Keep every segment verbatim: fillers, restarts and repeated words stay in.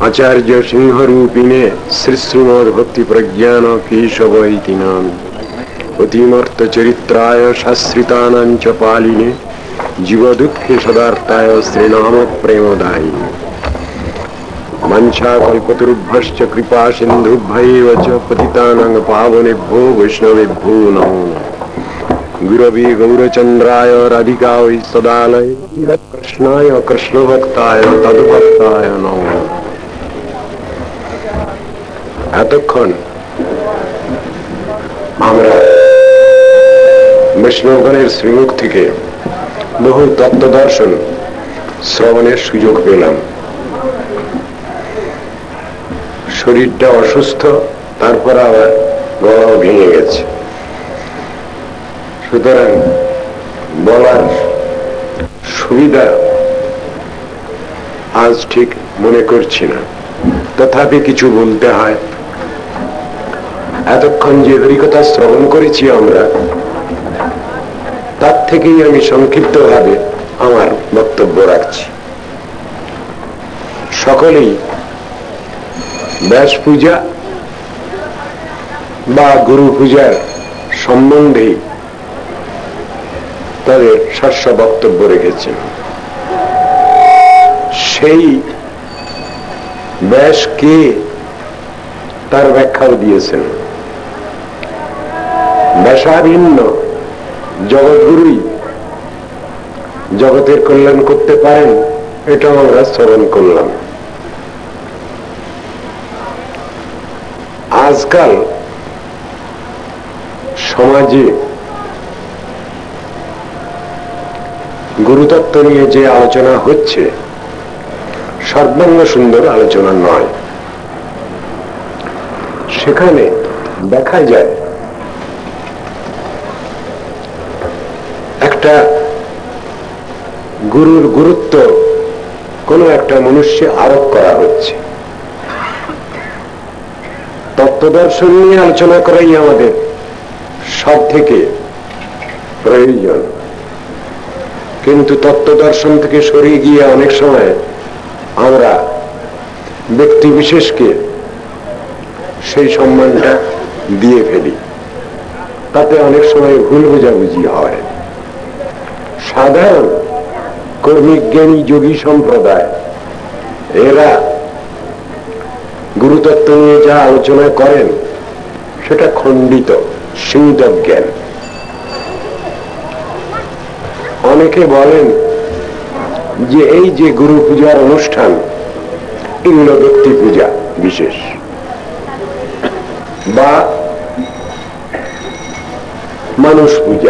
आचार्य सिंह रूपिणे श्री श्रीमद भक्ति प्रज्ञान केशव इति नाम अतिमर्थ चरित्राय शास्त्रितानां च पालिने जीव दुःखे सदार्ताय श्रीनाम प्रेमदायिने मंशा कल्पतरुभ्यश्च कृपा सिन्धुभ्यैव च पतितानां पावनेभ्यो वैष्णवेभ्यो नमो नमः। गुरवे गौरचन्द्राय राधिकायै सदालय कृष्णाय कृष्णभक्ताय तद्भक्ताय नमो नमः। এতক্ষণ আমরা বৈষ্ণবগণের শ্রীমুখ থেকে বহু তত্ত্ব দর্শন শ্রবণের সুযোগ পেলাম। শরীরটা অসুস্থ, তারপর আবার গলাও ভেঙে গেছে, সুতরাং বলার সুবিধা আজ ঠিক মনে করছি না, তথাপি কিছু বলতে হয়। এতক্ষণ যে হরিকথা শ্রবণ করেছি আমরা, তার থেকেই আমি সংক্ষিপ্ত ভাবে আমার বক্তব্য রাখছি। সকলেই ব্যাস পূজা বা গুরু পূজার সম্বন্ধে তাদের শস্য বক্তব্য রেখেছেন। সেই ব্যাস কে তার ব্যাখ্যাও দিয়েছেন। ব্যাসাভিন্ন জগৎগুরুই জগতের কল্যাণ করতে পারেন, এটা আমরা শ্রবণ করলাম। আজকাল সমাজে গুরুতত্ত্ব নিয়ে যে আলোচনা হচ্ছে, সর্বাঙ্গ সুন্দর আলোচনা নয়। সেখানে দেখা যায় একটা গুরুর গুরুত্ব কোন একটা মনুষ্যে আরোপ করা হচ্ছে। তত্ত্বদর্শন নিয়ে আলোচনা করাই আমাদের সব থেকে প্রয়োজন, কিন্তু তত্ত্বদর্শন থেকে সরে গিয়ে অনেক সময় আমরা ব্যক্তি বিশেষকে সেই সম্মানটা দিয়ে ফেলি, তাতে অনেক সময় ভুল বোঝাবুঝি হয়। সাধারণ কর্মিক জ্ঞানী যোগী সম্প্রদায় এরা গুরুতত্ত্ব নিয়ে যা আলোচনা করেন সেটা খণ্ডিত সীমিত জ্ঞান। অনেকে বলেন যে এই যে গুরু পূজার অনুষ্ঠান, এগুলো ব্যক্তি পূজা বিশেষ, বা মানুষ পূজা।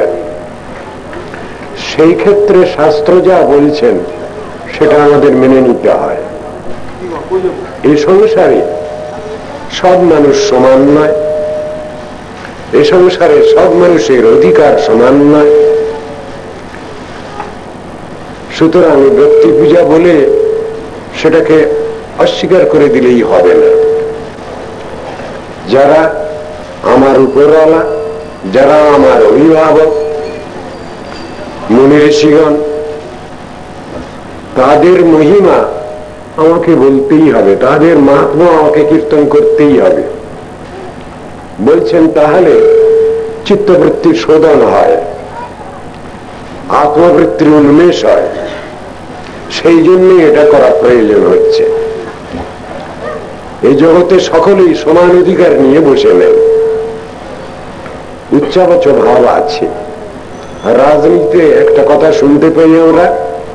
সেই ক্ষেত্রে শাস্ত্র যা বলছেন সেটা আমাদের মেনে নিতে হয়। এই সংসারে সব মানুষ সমান নয়, এ সংসারে সব মানুষের অধিকার সমান নয়। সুতরাং ব্যক্তি পূজা বলে সেটাকে অস্বীকার করে দিলেই হবে না। যারা আমার উপরওয়ালা, যারা আমার অভিভাবক, মুনি ঋষিগণ, তাদের মহিমা আমাকে বলতেই হবে, তাদের মাহাত্ম্য আমাকে কীর্তন করতেই হবে। বলছেন তাহলে চিত্তবৃত্তির শোধন হয়, আত্মবৃত্তির উন্মেষ হয়। সেই জন্যই এটা করা প্রয়োজন হচ্ছে। এই জগতে সকলেই সমান অধিকার নিয়ে বসে নেন, উচ্চাবাচ ভাব আছে। রাজনীতিতে একটা কথা শুনতে পাই আমরা,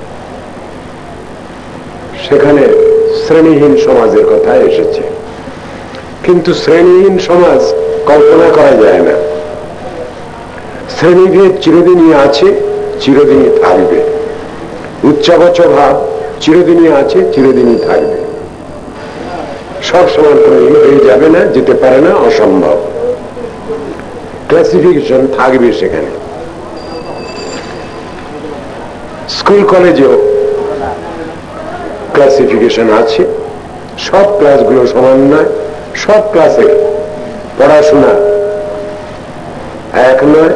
সেখানে শ্রেণীহীন সমাজের কথা এসেছে, কিন্তু শ্রেণীহীন সমাজ কল্পনা করা যায় না। শ্রেণীভেদ চিরদিনই আছে, চিরদিনই থাকবে। উচ্চাবাচ ভাব চিরদিনই আছে, চিরদিনই থাকবে। সব সমান হয়ে যাবে না, যেতে পারে না, অসম্ভব। ক্লাসিফিকেশন থাকবে সেখানে। স্কুল কলেজেও ক্লাসিফিকেশন আছে, সব ক্লাসগুলো সমান নয়, সব ক্লাসে পড়াশোনা এক নয়।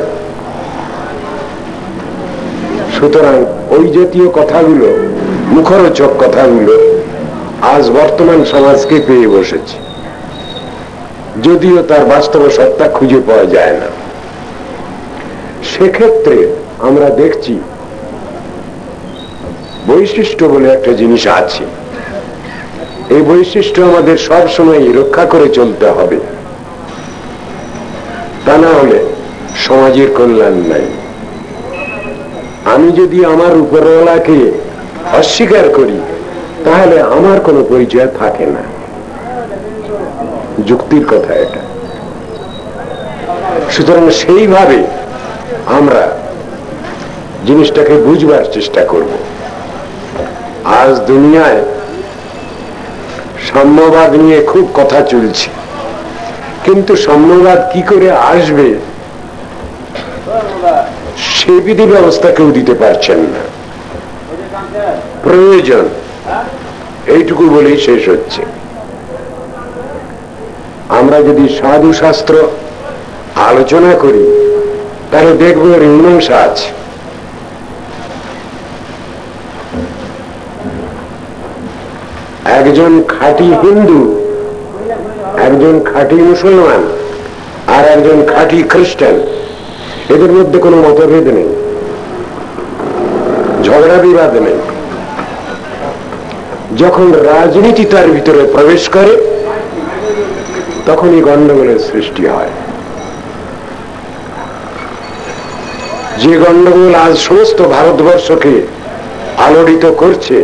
সুতরাং ওই জাতীয় কথাগুলো, মুখরোচক কথাগুলো আজ বর্তমান সমাজকে পেয়ে বসেছে, যদিও তার বাস্তব সত্তা খুঁজে পাওয়া যায় না। সেক্ষেত্রে আমরা দেখছি বৈশিষ্ট্য বলে একটা জিনিস আছে। এই বৈশিষ্ট্য আমাদের সব সময় রক্ষা করে চলতে হবে, তা না হলে সমাজের কল্যাণ নাই। আমি যদি আমার উপরওয়ালাকে অস্বীকার করি তাহলে আমার কোনো পরিচয় থাকে না। যুক্তির কথা এটা। সুতরাং সেইভাবে আমরা জিনিসটাকে বুঝবার চেষ্টা করব। আজ দুনিয়ায় সাম্যবাদ নিয়ে খুব কথা চলছে, কিন্তু সাম্যবাদ কি করে আসবে সে বিধি ব্যবস্থা কেউ দিতে পারছেন না। প্রয়োজন এইটুকু বলেই শেষ হচ্ছে। আমরা যদি সাধু শাস্ত্র আলোচনা করি তাহলে দেখবো এর মীমাংসা আছে। একজন খাঁটি হিন্দু, একজন খাঁটি মুসলমান আর একজন খাঁটি খ্রিস্টান, এদের মধ্যে কোনো মতভেদ নেই, ঝগড়া বিবাদ নেই। যখন রাজনীতি তার ভিতরে প্রবেশ করে তখনই গন্ডগোলের সৃষ্টি হয়। যে গন্ডগোল আজ সমস্ত ভারতবর্ষকে আলোড়িত করছে,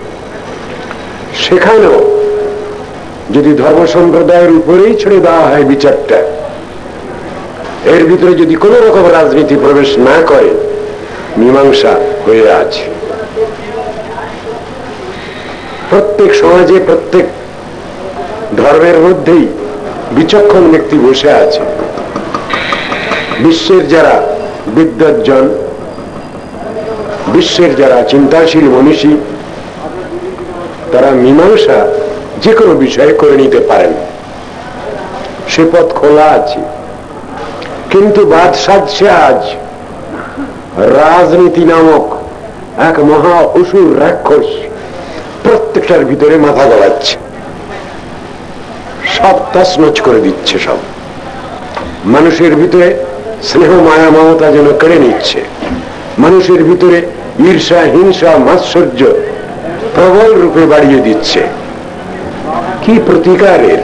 সেখানেও যদি ধর্ম সম্প্রদায়ের উপরেই ছেড়ে দেওয়া হয় বিচারটা, এর ভিতরে যদি কোন রকম রাজনীতি প্রবেশ না করে, মীমাংসা হয়ে আছে। প্রত্যেক সমাজে প্রত্যেক ধর্মের মধ্যেই বিচক্ষণ ব্যক্তি বসে আছে। বিশ্বের যারা বিদ্বজ্জন, বিশ্বের যারা চিন্তাশীল মনীষী, তারা মীমাংসা যে কোনো বিষয়ে করে নিতে পারেন, সে পথ খোলা আছে। কিন্তু বাদ সাধছে আজ রাজনীতি নামক এক মহা অসুর রাক্ষস প্রত্যেকটার ভিতরে মাথা গলাচ্ছে, সব তছনছ করে দিচ্ছে। সব মানুষের ভিতরে স্নেহ মায়া মমতা যেন কেড়ে নিচ্ছে, মানুষের ভিতরে ঈর্ষা হিংসা মাৎসর্য প্রবল রূপে বাড়িয়ে দিচ্ছে। কি প্রতিকারের?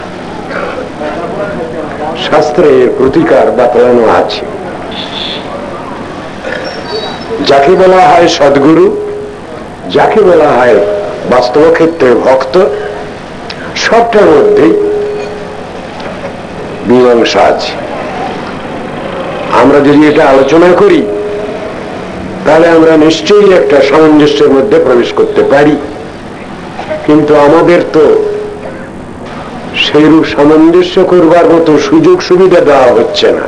শাস্ত্রে এর প্রতিকার বাতলানো আছে। যাকে বলা হয় সদ্গুরু, যাকে বলা হয় বাস্তব ক্ষেত্রে ভক্ত, সবটার মধ্যেই মীমাংসা আছে। আমরা যদি এটা আলোচনা করি তাহলে আমরা নিশ্চয়ই একটা সামঞ্জস্যের মধ্যে প্রবেশ করতে পারি, কিন্তু আমাদের তো সেইরূপ সামঞ্জস্য করবার মতো সুযোগ সুবিধা দেওয়া হচ্ছে না।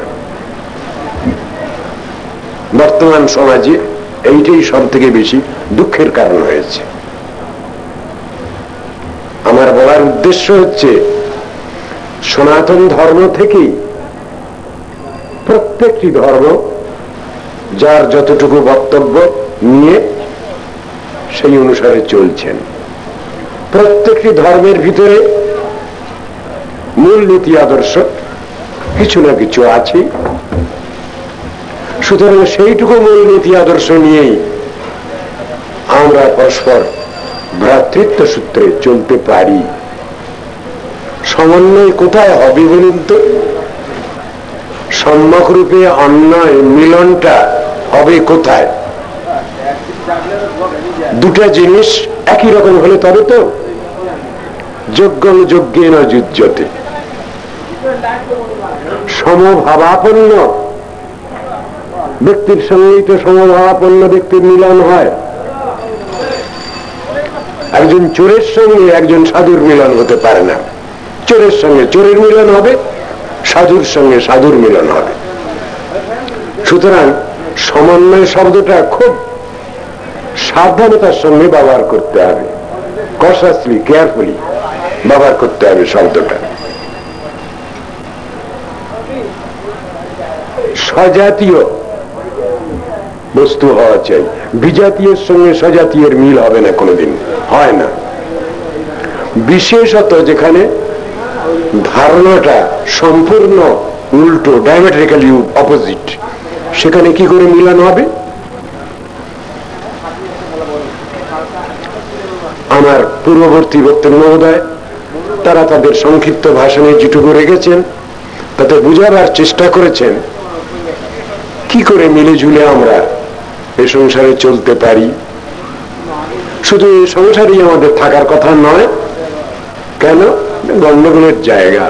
বর্তমান সমাজে এইটাই সব থেকে বেশি দুঃখের কারণ হয়েছে। আমার বলার উদ্দেশ্য হচ্ছে, সনাতন ধর্ম থেকেই প্রত্যেকটি ধর্ম যার যতটুকু বক্তব্য নিয়ে সেই অনুসারে চলছেন। প্রত্যেকটি ধর্মের ভিতরে মূল নীতি আদর্শ কিছু না কিছু আছে। সুতরাং সেইটুকু মূল নীতি আদর্শ নিয়েই আমরা পরস্পর ভ্রাতৃত্ব সূত্রে চলতে পারি। সমন্বয় কোথায় হবে বলুন তো? সম্যক রূপে অন্যয় মিলনটা হবে কোথায়? দুটা জিনিস একই রকম হলে তবে তো যজ্ঞং যজ্ঞেন যুজ্যতে। সমভাবাপন্ন ব্যক্তির সঙ্গেই তো সমভাবাপন্ন ব্যক্তির মিলন হয়। একজন চোরের সঙ্গে একজন সাধুর মিলন হতে পারে না। চোরের সঙ্গে চোরের মিলন হবে, সাধুর সঙ্গে সাধুর মিলন হবে। সুতরাং সমন্বয় শব্দটা খুব সাবধানতার সঙ্গে ব্যবহার করতে হবে, কশাসলি কেয়ারফুলি ব্যবহার করতে হবে শব্দটা। সজাতীয় বস্তু হওয়া চাই, বিজাতীয়ের সঙ্গে সজাতীয়ের মিল হবে না, কোনোদিন হয় না। বিশেষত যেখানে ধারণাটা সম্পূর্ণ উল্টো, ডায়ামেট্রিক্যালি অপোজিট, সেখানে কি করে মিলন হবে? আমার পূর্ববর্তী বক্তব্য মহোদয় তারা তাদের সংক্ষিপ্ত ভাষণে যেটুকু রেখেছেন তাতে বুঝাবার চেষ্টা করেছেন কি করে মিলে ঝুলে আমরা এই সংসারে চলতে পারি। শুধু এই সংসারই আমাদের থাকার কথা নয়, কেন? গন্ডগোলের জায়গা,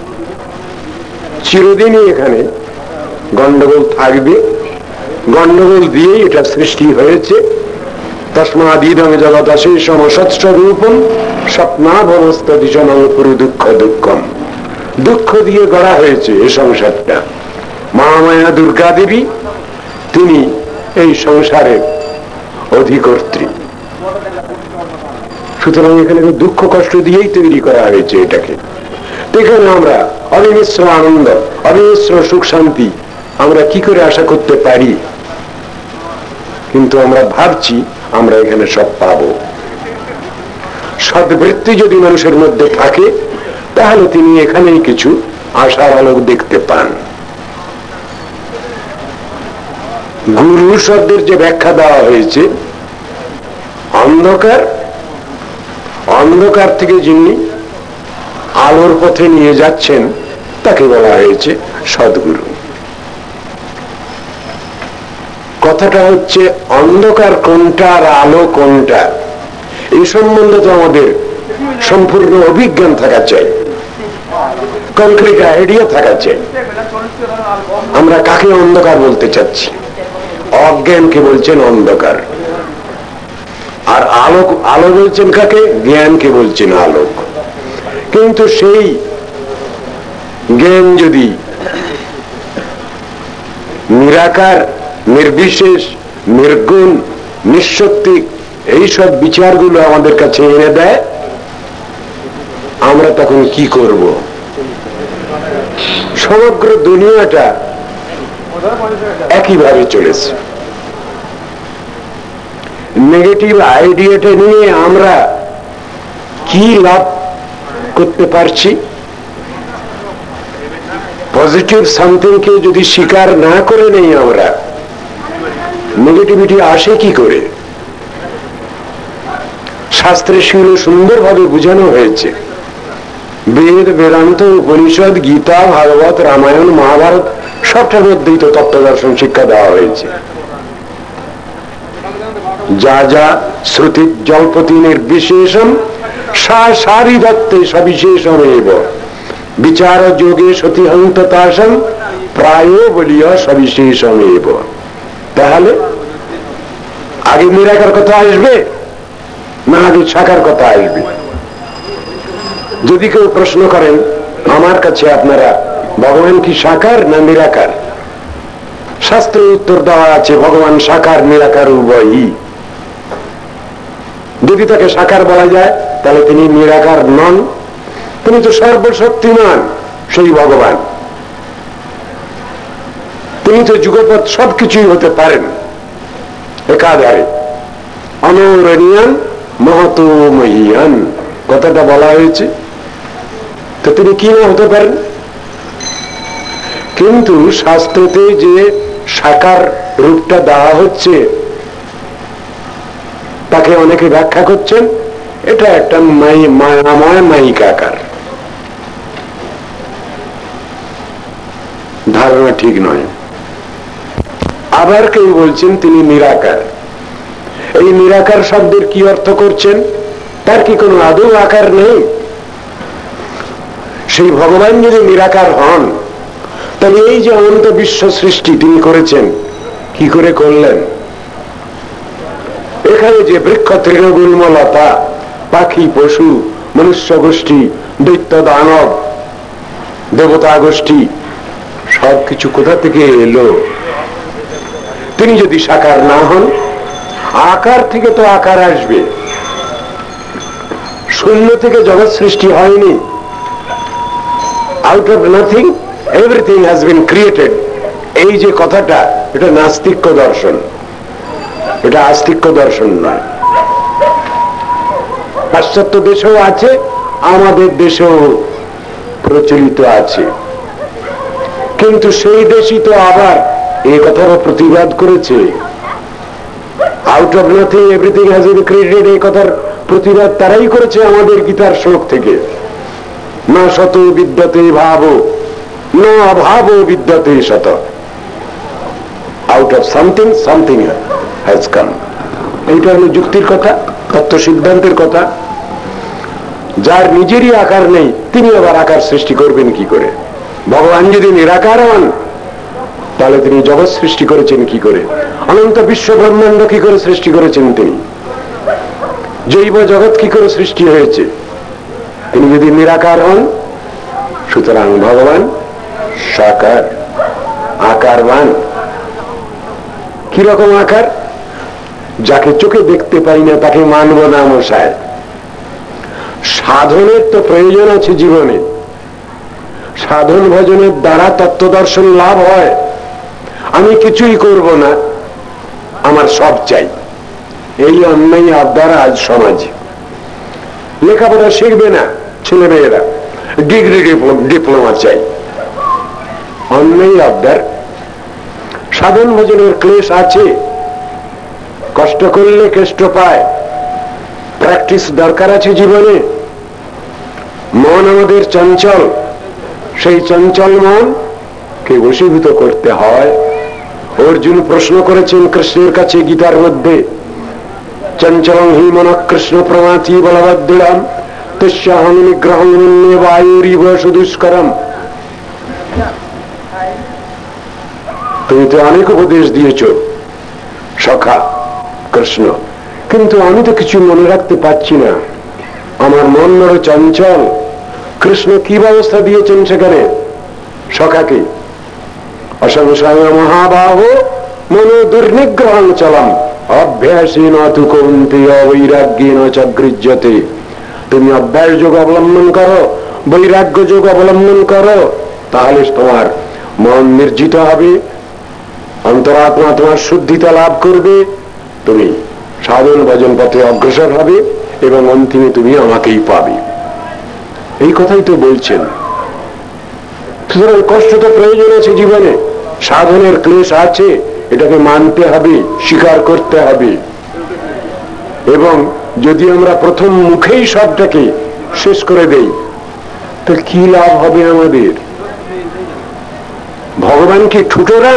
চিরদিনই এখানে গন্ডগোল থাকবে। গন্ডগোল দিয়েই এটা সৃষ্টি হয়েছে। তস্মাদিদং জগদশেষম সৎস্বরূপম স্বপ্নাবনস্তদিশনং পুরু দুঃখ দুঃখম। দুঃখ দিয়ে গড়া হয়েছে এই সংসারটা। মহামায়া দুর্গা দেবী তিনি এই সংসারের অধিকর্ত্রী, সুতরাং এখানে দুঃখ কষ্ট দিয়েই তৈরি করা হয়েছে এটাকে। এখানে আমরা অবিমিশ্র আনন্দ, অবিমিশ্র সুখ শান্তি আমরা কি করে আশা করতে পারি? কিন্তু আমরা ভাবছি আমরা এখানে সব পাবো। সদ্বৃত্তি যদি মানুষের মধ্যে থাকে তাহলে তিনি এখানেই কিছু আশার আলোক দেখতে পান। গুরু শব্দের যে ব্যাখ্যা দেওয়া হয়েছে, অন্ধকার অন্ধকার থেকে যিনি আলোর পথে নিয়ে যাচ্ছেন তাকে বলা হয়েছে সদ্গুরু। কথাটা হচ্ছে অন্ধকার কোনটা আর আলো কোনটা এই সম্বন্ধে তো আমাদের সম্পূর্ণ অভিজ্ঞান থাকা চাই, কনক্রিট আইডিয়া থাকা চাই। আমরা কাকে অন্ধকার বলতে চাচ্ছি? অজ্ঞানকে বলছেন অন্ধকার। আর আলোক আলো বলছেন কাকে? জ্ঞানকে বলছেন আলোক। কিন্তু সেই জ্ঞান যদি নিরাকার, নির্বিশেষ, নির্গুণ, নিঃশক্তিক এইসব বিচারগুলো আমাদের কাছে এনে দেয়, আমরা তখন কি করব? সমগ্র দুনিয়াটা একইভাবে চলেছে। নেগেটিভ আইডিয়াটা নিয়ে আমরা কি লাভ করতে পারছি? পজিটিভ সামথিংকে যদি স্বীকার না করে নেই আমরা, নেগেটিভিটি আসে কি করে? শাস্ত্রে সেগুলো সুন্দরভাবে বোঝানো হয়েছে। বেদ, বেদান্ত, উপনিষদ, গীতা, ভাগবত, রামায়ণ, মহাভারত সবটার মধ্যেই তো তত্ত্ব দর্শন শিক্ষা দেওয়া হয়েছে। যা যা শ্রুতি জল্পতি নির্বিশেষম সা সারি দত্তে সবিশেষমেব বিচার যোগে সতিহন্ততাসম প্রায় বলিয়া সবিশেষমেব। তাহলে আগে নিরাকার কথা আসবে না আগে সাকার কথা আসবে? যদি কেউ প্রশ্ন করেন আমার কাছে আপনারা ভগবান কি সাকার না নিরাকার, শাস্ত্রে উত্তর দেওয়া আছে ভগবান সাকার নিরাকার উভয়ই। যদি তাকে সাকার বলা যায় তাহলে তিনি নিরাকার নন, তিনি তো সর্বশক্তিমান সেই ভগবান। তিনি তো যুগপৎ সবকিছুই হতে পারেন একাধারে। অনৌরণীয়ান মহত মহিয়ান কথাটা বলা হয়েছে, তো তিনি কি না হতে পারেন? কিন্তু শাস্ত্রতে যে সাকার রূপটা দেওয়া হচ্ছে তাকে অনেকে ব্যাখ্যা করছেন এটা একটা মায়াময় মাইকাকার। ধারণা ঠিক নয়। আবার কেউ বলছেন তিনি নিরাকার। এই নিরাকার শব্দের কি অর্থ করছেন? তার কি কোনো আদৌ আকার নেই? সেই ভগবান যদি নিরাকার হন তাহলে এই যে অনন্ত বিশ্ব সৃষ্টি তিনি করেছেন কি করে করলেন? এখানে যে বৃক্ষ, তৃণগুল্মলতা, পাখি, পশু, মনুষ্য গোষ্ঠী, দৈত্য, দানব, দেবতা গোষ্ঠী সবকিছু কোথা থেকে এলো? তিনি যদি সাকার না হন, আকার থেকে তো আকার আসবে। শূন্য থেকে জগৎ সৃষ্টি হয়নি। Out of nothing everything has been created. এই যে কথাটা, এটা নাস্তিক্য দর্শন, এটা আস্তিক্য দর্শন নয়। পাশ্চাত্য দেশেও আছে, আমাদের দেশেও প্রচলিত আছে, কিন্তু সেই দেশই তো আবার এই কথারও প্রতিবাদ করেছে। Out of nothing everything has been created, এই কথার প্রতিবাদ তারাই করেছে আমাদের গীতার শ্লোক থেকে। না শত বিদ্যতে ভাব, না অভাব বিদ্যতে শত, out of something something has come. এইটা হলো যুক্তির কথা, তত্ত্ব সিদ্ধান্তের কথা। যার নিজেরই আকার নেই তিনি আবার আকার সৃষ্টি করবেন কি করে? ভগবান যদি নিরাকার হন তাহলে তিনি জগৎ সৃষ্টি করেছেন কি করে? অনন্ত বিশ্ব ব্রহ্মাণ্ড কি করে সৃষ্টি করেছেন তিনি? জৈব জগৎ কি করে সৃষ্টি হয়েছে? তিনি যদি নিরাকার হন, সুতরাং ভগবান সাকার, আকারবান। কিরকম আকার? যাকে চোখে দেখতে পাই না তাকে মানব না মশায়। সাধনের তো প্রয়োজন আছে জীবনে, সাধন ভজনের দ্বারা তত্ত্ব দর্শন লাভ হয়। আমি কিছুই করব না, আমার সব চাই, এই অন্যায় আবদার আজ সমাজে। লেখাপড়া শিখবে না ছেলে মেয়েরা, ডিগ্রি ডিপ্লোমা চাই, অন্যায় আবদার। সাধন ভজনের ক্লেশ আছে, কষ্ট করলে কেষ্ট পায়, প্র্যাকটিস দরকার আছে জীবনে। মন আমাদের চঞ্চল, সেই চঞ্চল মন কে বশীভূত করতে হয়। অর্জুন প্রশ্ন করেছেন কৃষ্ণের কাছে গীতার মধ্যে, চঞ্চলং হি মনঃ কৃষ্ণ প্রমাথি বলবদ্দৃঢ়ম তস্যাহং নিগ্রহং মন্যে বায়ুরিব সুদুষ্করম। তুমি তো অনেক উপদেশ দিয়েছ সখা কৃষ্ণ, কিন্তু আমি তো কিছু মনে রাখতে পারছি না, আমার মন বড় চঞ্চল। কৃষ্ণ কি ব্যবস্থা দিয়েছেন সেখানে সখাকে? অসংশয় মহাবাহ মনো দুর্নিগ্রহং চলম অভ্যাসেন তু কৌন্তেয় বৈরাগ্যেন চ গৃহ্যতে। তুমি অভ্যাস যোগ অবলম্বন করো, বৈরাগ্য যোগ অবলম্বন করো, তাহলে তোমার মন নির্জিত হবে, অন্তরাত্মা তোমার শুদ্ধিতা লাভ করবে, তুমি সাধন ভজন পথে অগ্রসর হবে এবং অন্তিমে তুমি আমাকেই পাবে। এই কথাই তো বলছেন। সুতরাং কষ্ট তো প্রয়োজন আছে জীবনে, সাধনের ক্লেশ আছে, এটাকে মানতে হবে, স্বীকার করতে হবে। এবং যদি আমরা প্রথম মুখেই সবটাকে শেষ করে দেই তো কি লাভ হবে আমাদের? ভগবান কি ঠুটোরাম?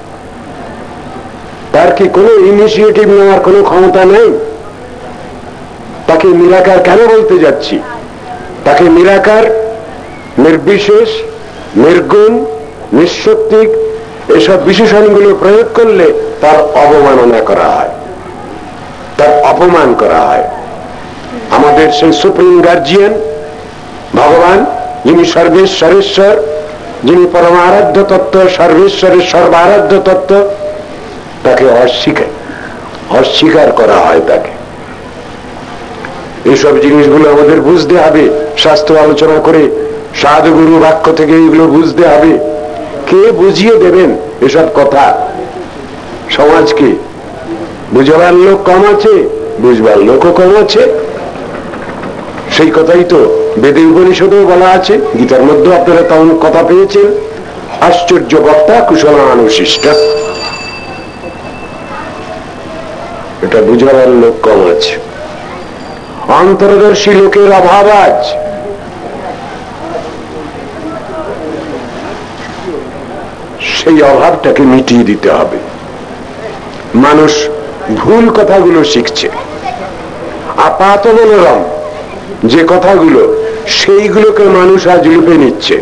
তার কি কোনো ইনিশিয়েটিভ নেওয়ার কোনো ক্ষমতা নেই? তাকে নিরাকার কেন বলতে যাচ্ছি? তাকে নিরাকার, নির্বিশেষ, নির্গুণ, নিঃশক্তিক এসব বিশেষণগুলো প্রয়োগ করলে তার অবমাননা করা হয়, তার অপমান করা হয়। আমাদের সেই সুপ্রিম গার্জিয়ান ভগবান, যিনি সর্বেশ্বরেশ্বর, যিনি পরমারাধ্য তত্ত্ব, সর্বেশ্বরের সর্বারাধ্য তত্ত্ব, তাকে অস্বীকার অস্বীকার করা হয়। তাকে এইসব জিনিসগুলো আমাদের বুঝতে হবে, শাস্ত্র আলোচনা করে সাধুগুরু বাক্য থেকে এগুলো বুঝতে হবে। কে বুঝিয়ে দেবেন এসব কথা? সমাজকে বুঝবার লোক কম আছে, বুঝবার লোকও কম আছে। সেই কথাই তো বেদে উপনিষদেও বলা আছে, গীতার মধ্যে আপনারা তেমন কথা পেয়েছেন, আশ্চর্য বক্তা কুশলানুশিষ্ট। এটা বুঝবার লোক কম আছে, অন্তর্দর্শী লোকের অভাব আজ। সেই অভাবটাকে মিটিয়ে দিতে হবে। মানুষ ভুল কথাগুলো শিখছে, আপাত মনোরম যে কথাগুলো সেইগুলোকে মানুষ আজ লুপে নিচ্ছে,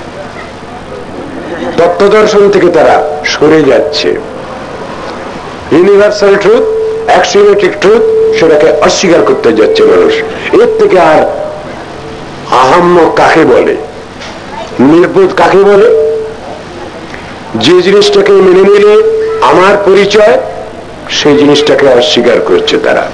তত্ত্বদর্শন থেকে তারা সরে যাচ্ছে। ইউনিভার্সাল ট্রুথ, অ্যাক্সিওমেটিক ট্রুথ, সেটাকে অস্বীকার করতে যাচ্ছে মানুষ। এর থেকে আর আহাম্মক কাকে বলে, নির্বোধ কাকে বলে? যে জিনিসটাকে মেনে নিলে আমার পরিচয়, সেই জিনিসটাকে অস্বীকার করছে তারা।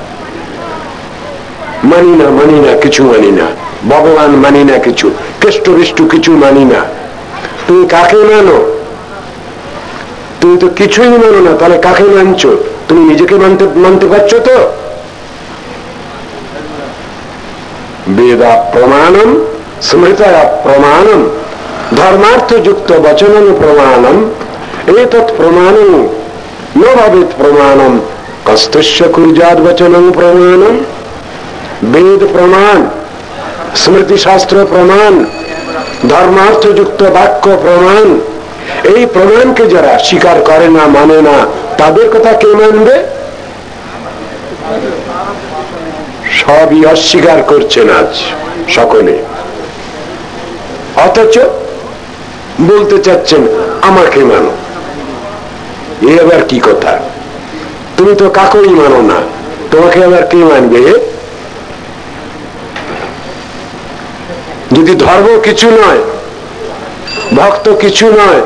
মানি না, মানি না, কিছু মানি না, ভগবান মানি না, কিছু কেষ্টবিষ্টু কিছু মানি না। তুমি কাকে মানো? তুমি তো কিছুই মানো না, তাহলে কাকে মানছো? তুমি নিজেকে মানতে মানতে পারছো তো? বেদা প্রমাণম স্মৃতয়া প্রমাণম ধর্মার্থযুক্ত বচনং প্রমাণম এতৎ প্রমাণং ন ভবেৎ প্রমাণম কস্তস্য কুর্যাৎ বচনং প্রমাণম। বেদ প্রমাণ, স্মৃতি শাস্ত্র প্রমাণ, ধর্মার্থযুক্ত বাক্য প্রমাণ, এই প্রমাণকে যারা স্বীকার করে না, মানে না, তাদের কথা কে মানবে? সবই অস্বীকার করছেন আজ সকলে, অথচ বলতে চাচ্ছেন আমাকে মানো। এ আবার কি কথা? তুমি তো কাকেই মানো না, তোমাকে আবার কে মানবে? যদি ধর্ম কিছু নয়, ভক্ত কিছু নয়,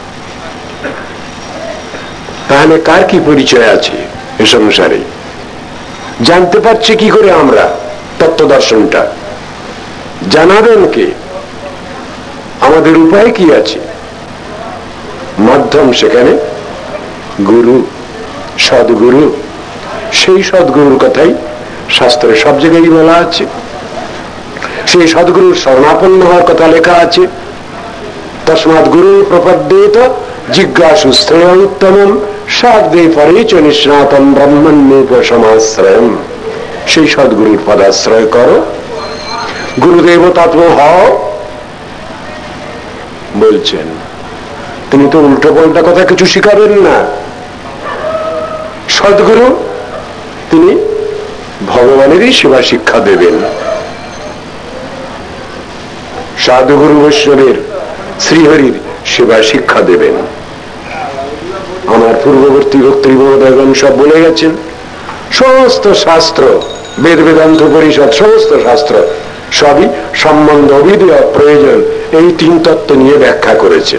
তাহলে কার কি পরিচয় আছে এ সংসারে? জানতে পারছি কি করে আমরা তত্ত্ব দর্শনটা? জানাবেন কে? আমাদের উপায় কি আছে? মাধ্যম সেখানে গুরু, সদ্গুরু। সেই সদ্গুরুর কথাই শাস্ত্রে সব জায়গায় বলা আছে। সেই সদ্গুরুর শরণাপন্ন হওয়ার কথা লেখা আছে। তস্মাৎ গুরু প্রপদ্যেত জিজ্ঞাসু শ্রেয় উত্তমম সাধ্যে পরিচ নিষ্ণাতম ব্রহ্মণ্যোপসমাশ্রয়ম। সেই সদ্গুরুর পদাশ্রয় করো, গুরুদেব তত্ত্ব হও বলছেন। তিনি তো উল্টো পাল্টা কথা কিছু শিখাবেন না। সদ্গুরু তিনি ভগবানেরই সেবা শিক্ষা দেবেন। সাধুগুরু বৈষ্ণবের শ্রীহরির সেবা শিক্ষা দেবেন। আমার পূর্ববর্তী বক্তৃ মহোদয়গণ সব বলে গেছেন। সমস্ত শাস্ত্র, বেদ বেদান্ত পরিষদ, সমস্ত শাস্ত্র সবই সম্বন্ধ, অভিধেয়, প্রয়োজন, এই তিন তত্ত্ব নিয়ে ব্যাখ্যা করেছেন।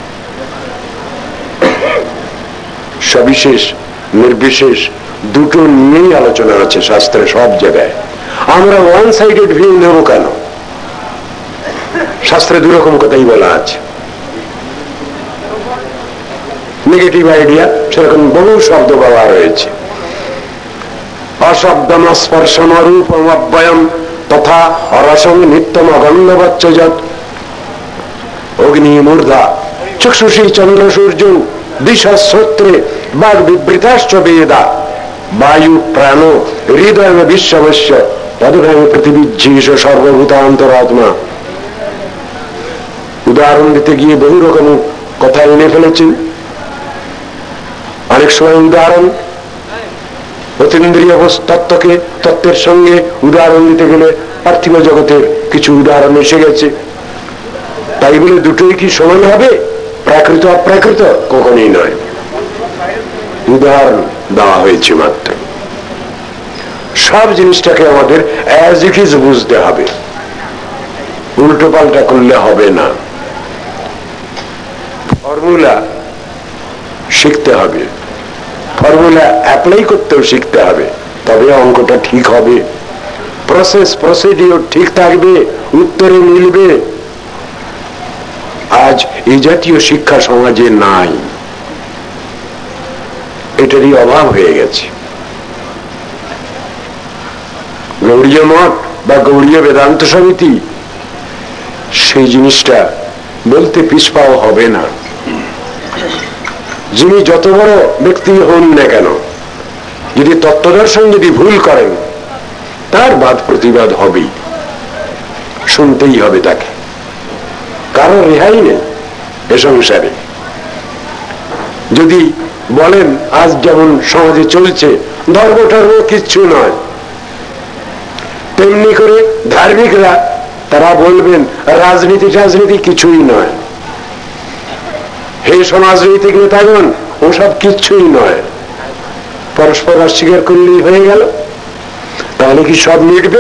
সবিশেষ নির্বিশেষ দুটো নিয়েই আলোচনা আছে শাস্ত্রে সব জায়গায়। আমরা ওয়ান সাইডেড ভিউ নেব কেন? শাস্ত্রে দুরকম কথাই বলা আছে। নেগেটিভ আইডিয়া সেরকম বহু শব্দ ব্যবহার হয়েছে। অশব্দম স্পর্শম রূপম অব্যয়ম তথা অরসম নিত্যম অগন্ধবচ্চযৎ অগ্নি মূর্ধা চক্ষুষী চন্দ্র সূর্য দিশশ্রোত্রে বাগ বিবৃতাশ্চ বেদা বায়ু প্রাণ হৃদয় বিশ্ববস্য তদুভাবে পৃথিবীজ্জীষ সর্বভূতান্তরাত্মা। উদাহরণ দিতে গিয়ে বহু রকম কথা এনে ফেলেছেন। অনেক সময় উদাহরণ অতীন্দ্রিয় তত্ত্বকে তত্ত্বের সঙ্গে উদাহরণ দিতে গেলে পার্থিব জগতের কিছু উদাহরণ এসে গেছে। তাই বলে দুটোই কি সমান হবে? প্রাকৃত অপ্রাকৃত কখনই নয়। উদাহরণ দেওয়া হয়েছে মাত্র। সব জিনিসটাকে আমাদের অ্যাজ ইট ইজ বুঝতে হবে, উল্টো পাল্টা করলে হবে না। ফর্মুলা শিখতে হবে, ফর্মুলা অ্যাপ্লাই করতেও শিখতে হবে, তবে অঙ্কটা ঠিক হবে। প্রসেস প্রসিডিওর ঠিক থাকবে, উত্তরে মিলবে। আজ এই জাতীয় শিক্ষা সমাজে নাই, এটারই অভাব হয়ে গেছে। গৌড়ীয় মঠ বা গৌড়ীয় বেদান্ত সমিতি সেই জিনিসটা বলতে পিছপাও হবে না। যিনি যত বড় ব্যক্তি হন না কেন, যদি তত্ত্বদর্শন যদি ভুল করেন, তার বাদ প্রতিবাদ হবেই, শুনতেই হবে তাকে। কারো রেহাই নেই এ সংসারে। যদি বলেন আজ যেমন সমাজে চলছে ধর্ম টর্ম কিচ্ছু নয়, তেমনি করে ধার্মিকরা তারা বলবেন রাজনীতি রাজনীতি কিছুই নয়। হে সমাজনৈতিক নেতাগণ, ওসব কিচ্ছুই নয়। পরস্পর অস্বীকার করলেই হয়ে গেল। তাহলে কি সব মিটবে?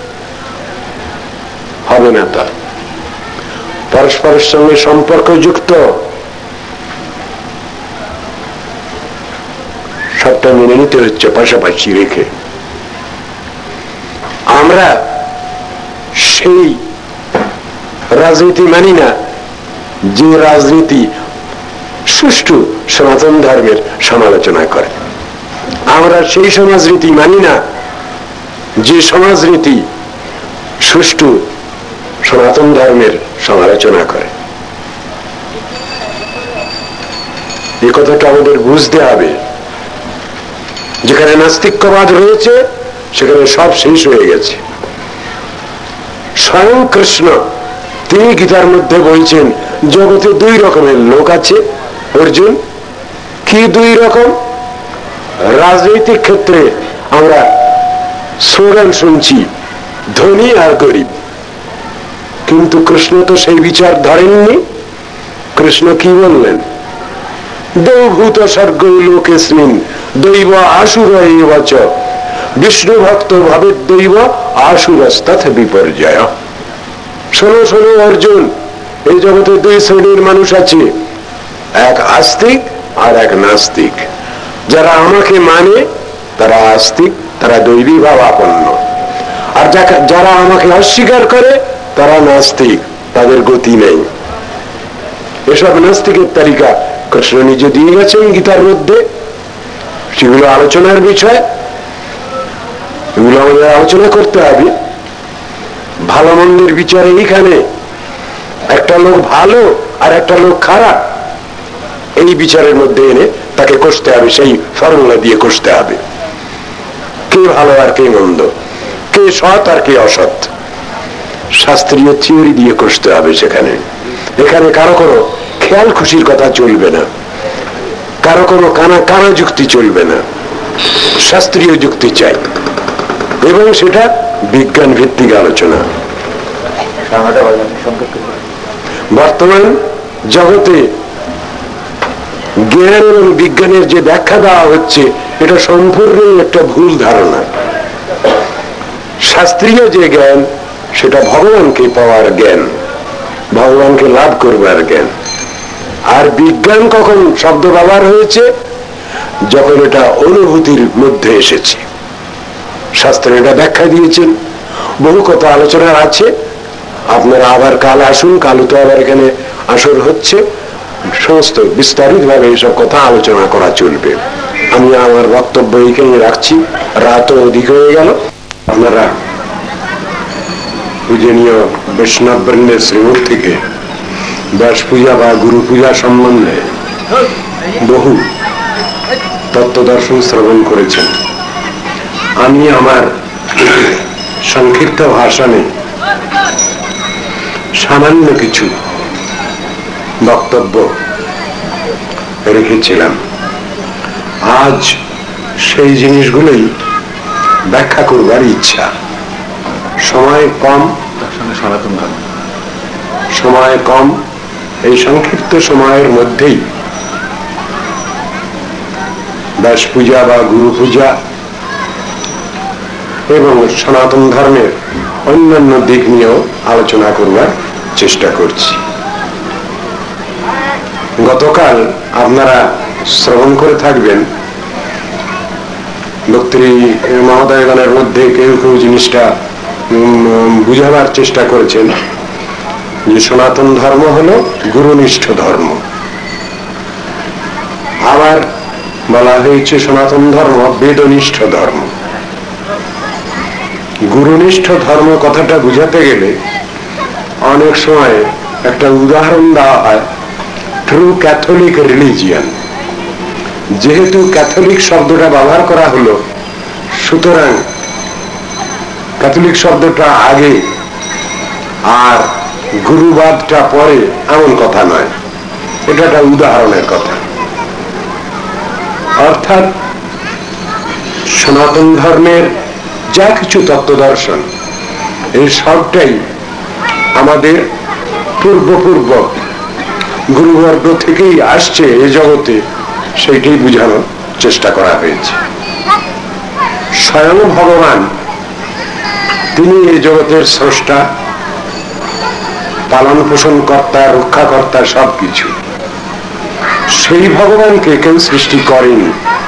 হবে না। তা পরস্পরের সঙ্গে সম্পর্ক যুক্ত, সবটা মেনে নিতে হচ্ছে পাশাপাশি রেখে। আমরা সেই রাজনীতি মানি না যে রাজনীতি সুষ্ঠু সনাতন ধর্মের সমালোচনা করে। আমরা সেই সমাজনীতি মানি না যে সমাজনীতি সুষ্ঠু সনাতন ধর্মের সমালোচনা করে। এই কথাটা আমাদের বুঝতে হবে। যেখানে নাস্তিক্যবাদ রয়েছে সেখানে সব শেষ হয়ে গেছে। স্বয়ং কৃষ্ণ তিনি গীতার মধ্যে বলছেন জগতে দুই রকমের লোক আছে। অর্জুন, কি দুই রকম? রাজনৈতিক ক্ষেত্রে আমরা স্লোগান শুনছি ধনী আর গরিব, কিন্তু কৃষ্ণ তো সেই বিচার ধরেননি। কৃষ্ণ কি বললেন? দৌভূত স্বর্গ লোকেস্মিন দৈব আসুর এবচ বিষ্ণু ভক্ত ভাবে দৈব আসুরস্তথ বিপর্যয়। শোনো শোনো অর্জুন, এই জগতে দুই শ্রেণীর মানুষ আছে, এক আস্তিক আর এক নাস্তিক। যারা আমাকে মানে তারা আস্তিক, তারা দৈবী ভাবাপন্ন। আর যারা আমাকে অস্বীকার করে তারা নাস্তিক, তাদের গতি নেই। এসব নাস্তিকের তালিকা কৃষ্ণ নিজে দিয়ে গেছেন গীতার মধ্যে। সেগুলো আলোচনার বিষয়, এগুলো আমাদের আলোচনা করতে হবে। ভালো মন্দের বিচারে এইখানে একটা লোক ভালো আর একটা লোক খারাপ, এই বিচারের মধ্যে এনে তাকে কষতে হবে, সেই ফর্মুলা দিয়ে কষতে হবে। কে ভালো আর কে মন্দ, কে সৎ আর কে অসৎ, শাস্ত্রীয় থিওরি দিয়ে কষতে হবে সেখানে। এখানে কারো কোনো খেয়াল খুশির কথা চলবে না, কারো কোনো কানা কানা যুক্তি চলবে না, শাস্ত্রীয় যুক্তি চাই, এবং সেটা বিজ্ঞান ভিত্তিক আলোচনা। বর্তমান জগতে জ্ঞান এবং বিজ্ঞানের যে ব্যাখ্যা দেওয়া হচ্ছে এটা সম্পূর্ণই একটা ভুল ধারণা। শাস্ত্রীয় যে জ্ঞান সেটা ভগবানকে পাওয়ার জ্ঞান, ভগবানকে লাভ করবার জ্ঞান। আর বিজ্ঞান কখন শব্দ ব্যবহার হয়েছে? যখন এটা অনুভূতির মধ্যে এসেছে। শাস্ত্রে এটা ব্যাখ্যা দিয়েছেন, বহু কথা আলোচনার আছে। আপনারা আবার কাল আসুন, কালও তো আবার এখানে আসর হচ্ছে, সমস্ত বিস্তারিত ভাবে এইসব কথা আলোচনা করা চলবে। আমি আমার বক্তব্য এইখানে রাখছি, রাতও অধিক হয়ে গেল। আপনারা পূজনীয় বৈষ্ণব বৃন্দের শ্রীমুখ থেকে ব্যাস পূজা বা গুরু পূজা সম্বন্ধে বহু তত্ত্ব দর্শন শ্রবণ করেছেন। আমি আমার সংক্ষিপ্ত ভাষণে সামান্য কিছু বক্তব্য রেখেছিলাম। আজ সেই জিনিসগুলোই ব্যাখ্যা করবার ইচ্ছা। সময় কম, সনাতন ধর্ম সময় কম, এই সংক্ষিপ্ত সময়ের মধ্যেই ব্যাস পূজা বা গুরু পূজা এবং সনাতন ধর্মের অন্যান্য দিক নিয়েও আলোচনা করবার চেষ্টা করছি। গতকাল আপনারা শ্রবণ করে থাকবেন, বক্তৃ মহোদয়গণের মধ্যে কেউ কেউ জিনিসটা বুঝাবার চেষ্টা করেছেন যে সনাতন ধর্ম হলো গুরুনিষ্ঠ ধর্ম। আবার বলা হয়েছে সনাতন ধর্ম বেদনিষ্ঠ ধর্ম। গুরুনিষ্ঠ ধর্ম কথাটা বুঝাতে গেলে অনেক সময় একটা উদাহরণ দেওয়া হয়, ট্রু ক্যাথলিক রিলিজিয়ান। যেহেতু ক্যাথলিক শব্দটা ব্যবহার করা হলো, সুতরাং ক্যাথলিক শব্দটা আগে আর গুরুবাদটা পরে, এমন কথা নয়। এটা একটা উদাহরণের কথা। অর্থাৎ সনাতন ধর্মের যা কিছু তত্ত্ব দর্শন, এই সবটাই আমাদের পূর্বপূর্ব গুরুবর্গ থেকেই আসছে এ জগতে, সেইটাই বুঝানোর চেষ্টা করা হয়েছে। স্বয়ং ভগবান তিনি এই জগতের স্রষ্টা, পালন পোষণ কর্তা, রক্ষাকর্তা, সবকিছু। সেই ভগবানকে কেউ সৃষ্টি করেনি।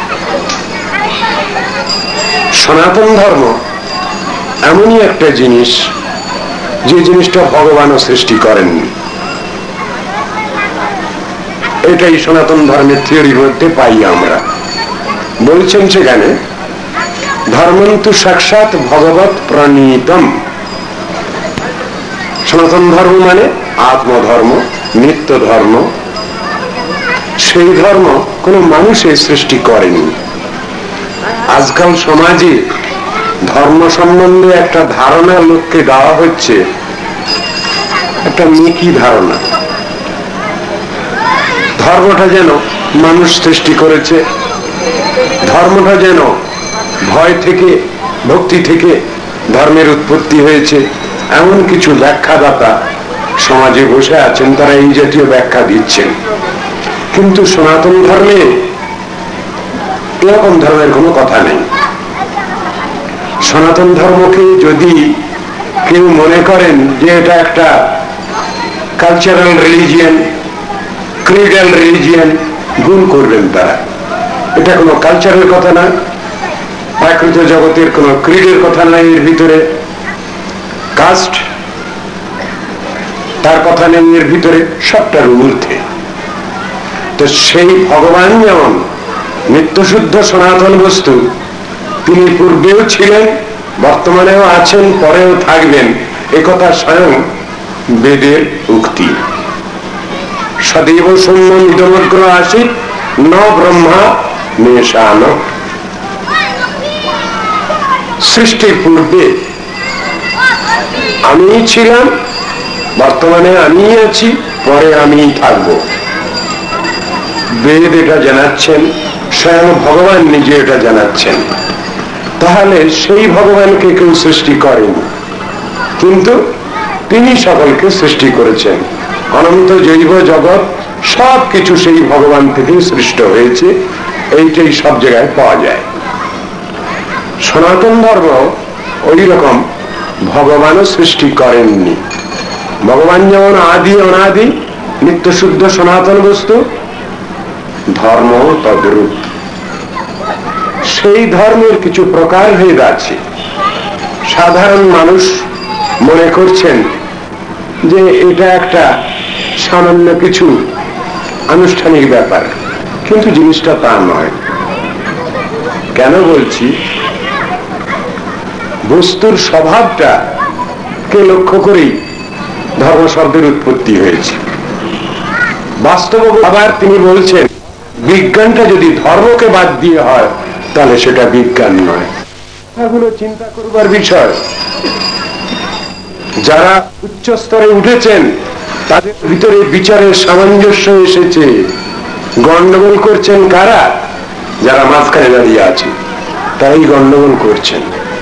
সনাতন ধর্ম এমনই একটা জিনিস যে জিনিসটা ভগবানও সৃষ্টি করেননি। এটাই সনাতন ধর্মের থিওরির মধ্যে পাই আমরা। বলছেন সেখানে ধর্মন্তু সাক্ষাৎ ভগবত প্রণীতম সনাতন ধর্ম মানে আত্মধর্ম, নিত্য ধর্ম। সেই ধর্ম কোন মানুষের সৃষ্টি করেনি। আজকাল সমাজে ধর্ম সম্বন্ধে একটা ধারণা লোককে দেওয়া হচ্ছে, একটা মিকি ধারণা। ধর্মটা যেন মানুষ সৃষ্টি করেছে, ধর্মটা যেন ভয় থেকে, ভক্তি থেকে ধর্মের উৎপত্তি হয়েছে, এমন কিছু ব্যাখ্যাদাতা সমাজে বসে আছেন, তারা এই জাতীয় ব্যাখ্যা দিচ্ছেন। কিন্তু সনাতন ধর্মে এরকম ধর্মের কোনো কথা নেই। সনাতন ধর্মকে যদি কেউ মনে করেন যে এটা একটা কালচারাল রিলিজিয়ান, ক্রিডাল রিলিজিয়ান, ভুল করবেন তারা। এটা কোনো কালচারের কথা না, প্রাকৃত জগতের কোনো ক্রিডের কথা নাই, এর ভিতরে কাস্ট তার কথা নেই, এর ভিতরে সবটার ঊর্ধ্বে। তো সেই ভগবান যেমন নিত্যশুদ্ধ সনাতন বস্তু, তিনি পূর্বেও ছিলেন, বর্তমানেও আছেন, পরেও থাকবেন, একথা স্বয়ং বেদের উক্তি। সদৈব শূন্যম ইদমগ্র আসিত ন ব্রহ্মা নেশান। সৃষ্টির পূর্বে আমি ছিলাম, বর্তমানে আমি আছি, পরে আমি থাকব। বেদ এটা জানাচ্ছেন, স্বয়ং ভগবান নিজে এটা জানাচ্ছেন। তাহলে সেই ভগবানকে কেউ সৃষ্টি করেনি, কিন্তু তিনি সকলকে সৃষ্টি করেছেন। অনন্ত জৈব জগৎ সব কিছু সেই ভগবান থেকে সৃষ্ট হয়েছে, এইটাই সব জায়গায় পাওয়া যায়। সনাতন ধর্ম ওই রকম ভগবানও সৃষ্টি করেননি। ভগবান যেমন আদি অনাদি নিত্য শুদ্ধ সনাতন বস্তু, ধর্ম তদ্রূপ। সেই ধর্মের কিছু প্রকার ভেদ আছে। সাধারণ মানুষ মনে করছেন যে এটা একটা সামান্য কিছু আনুষ্ঠানিক ব্যাপার, কিন্তু জিনিসটা তা নয়। কেন বলছি? বস্তুর স্বভাবটা কে লক্ষ্য করেই ধর্ম শব্দের উৎপত্তি হয়েছে। বাস্তব আবার তিনি বলছেন, বিজ্ঞানটা যদি ধর্মকে বাদ দিয়ে হয় তাহলে সেটা বিজ্ঞান নয়। এগুলো চিন্তা করবার বিষয়। যারা উচ্চ স্তরে উঠেছেন তাদের ভিতরে বিচারের সামঞ্জস্য এসেছে। গন্ডগোল করছেন কারা? যারা মাঝখানে দাঁড়িয়ে আছে, তারাই গন্ডগোল করছেন।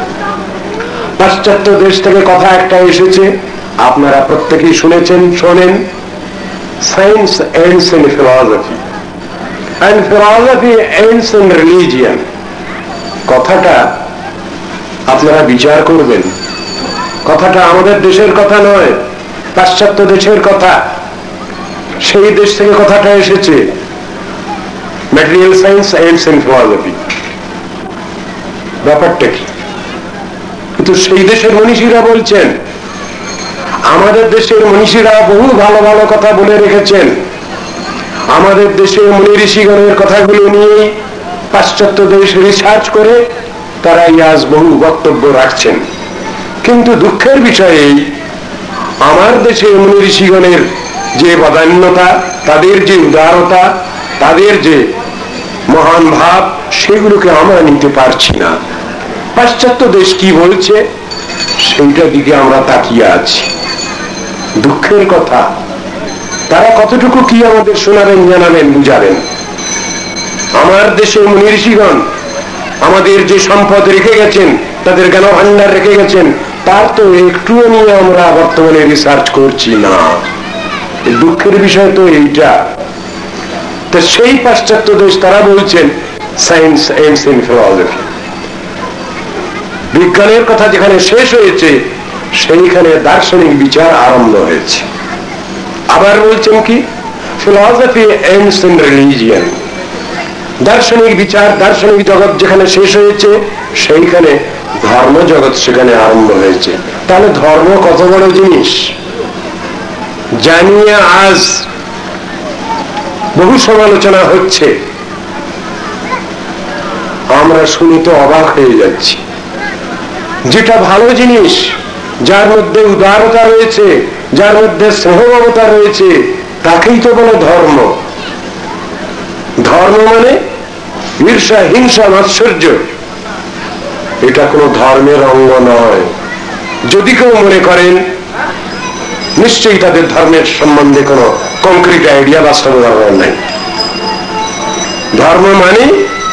পাশ্চাত্য দেশ থেকে কথা একটা এসেছে, আপনারা প্রত্যেকেই শুনেছেন, শোনেন, science ends in philosophy and philosophy ends in religion। কথাটা আপনারা বিচার করবেন, কথাটা আমাদের দেশের কথা নয়, পাশ্চাত্য দেশের কথা। সেই দেশ থেকে কথাটা এসেছে, material science ends in philosophy. ব্যাপারটা কি? কিন্তু সেই দেশের মনীষীরা বলছেন, আমাদের দেশের মনীষীরা বহু ভালো ভালো কথা বলে রেখেছেন। আমাদের দেশের মুনি ঋষিগণের কথাগুলো নিয়ে পাশ্চাত্য দেশ রিসার্চ করে তারা আজ বহু বক্তব্য রাখছেন। কিন্তু দুঃখের বিষয় এই, আমার দেশের মুনি ঋষিগণের যে বদান্যতা, তাদের যে উদারতা, তাদের যে মহান ভাব, সেগুলোকে আমরা নিতে পারছি না। পাশ্চাত্য দেশ কি বলছে সেইটার দিকে আমরা তাকিয়ে আছি। দুঃখের কথা, তারা কতটুকু কি আমাদের শোনাবেন, জানাবেন, বুঝাবেন। আমার দেশের মুনি ঋষিগণ আমাদের যে সম্পদ রেখে গেছেন, তাদের জ্ঞান ভান্ডার রেখে গেছেন, তার তো একটুও নিয়ে আমরা বর্তমানে রিসার্চ করছি না। দুঃখের বিষয় তো এইটা। তো সেই পাশ্চাত্য দেশ তারা বলছেন সায়েন্স এন্ডস ইন ফিলসফি। বিজ্ঞানের কথা যেখানে শেষ হয়েছে, সেইখানে দার্শনিক বিচার আরম্ভ হয়েছে। আবার বলছেন কি, ফিলসফি এন্ডস ইন রিলিজিয়ন। দার্শনিক বিচার, দার্শনিক জগৎ যেখানে শেষ হয়েছে, সেইখানে ধর্ম জগৎ সেখানে আরম্ভ হয়েছে। তাহলে ধর্ম কত বড় জিনিস জানিয়ে আজ বহু সমালোচনা হচ্ছে, আমরা শুনি তো অবাক হয়ে যাচ্ছি। যেটা ভালো জিনিস, যার মধ্যে উদারতা রয়েছে, যার মধ্যে স্নেহ মমতা রয়েছে, তাকেই তো বলে ধর্ম। ধর্ম মানে ঈর্ষা, হিংসা, মাৎসর্য, এটা কোনো ধর্মের অঙ্গ নয়। যদি কেউ মনে করেন, নিশ্চয়ই তাদের ধর্মের সম্বন্ধে কোনো কংক্রিট আইডিয়া, বাস্তব ধারণা নাই। ধর্ম মানে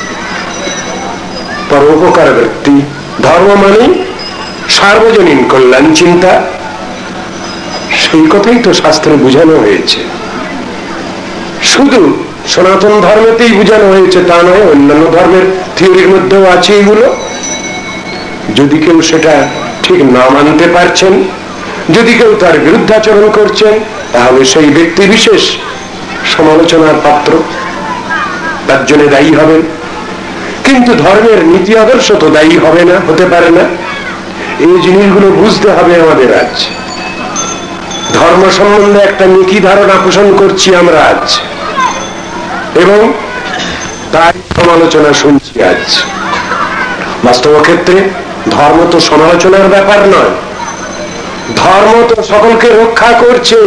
পরোপকার ব্যক্তি, ধর্ম মানে সার্বজনীন কল্যাণ চিন্তা। সেই কথাই তো শাস্ত্রে বোঝানো হয়েছে। শুধু সনাতন ধর্মেতেই বোঝানো হয়েছে তা নয়, অন্যান্য ধর্মের থিওরির মধ্যেও আছে এগুলো। যদি কেউ সেটা ঠিক না মানতে পারছেন, যদি কেউ তার বিরুদ্ধাচরণ করছেন, তাহলে সেই ব্যক্তি বিশেষ সমালোচনার পাত্র, তার জন্য দায়ী হবেন। কিন্তু ধর্মের নীতি আদর্শ তো দায়ী হবে না, হতে পারে না। এই জিনিসগুলো বুঝতে হবে আমাদের। আজ ধর্ম সম্বন্ধে একটা নীতি ধারণা পোষণ করছি আমরা আজ, এবং তার সমালোচনা শুনছি আজ। বাস্তব ক্ষেত্রে ধর্ম তো সমালোচনার ব্যাপার নয়, ধর্ম তো সকলকে রক্ষা করছে।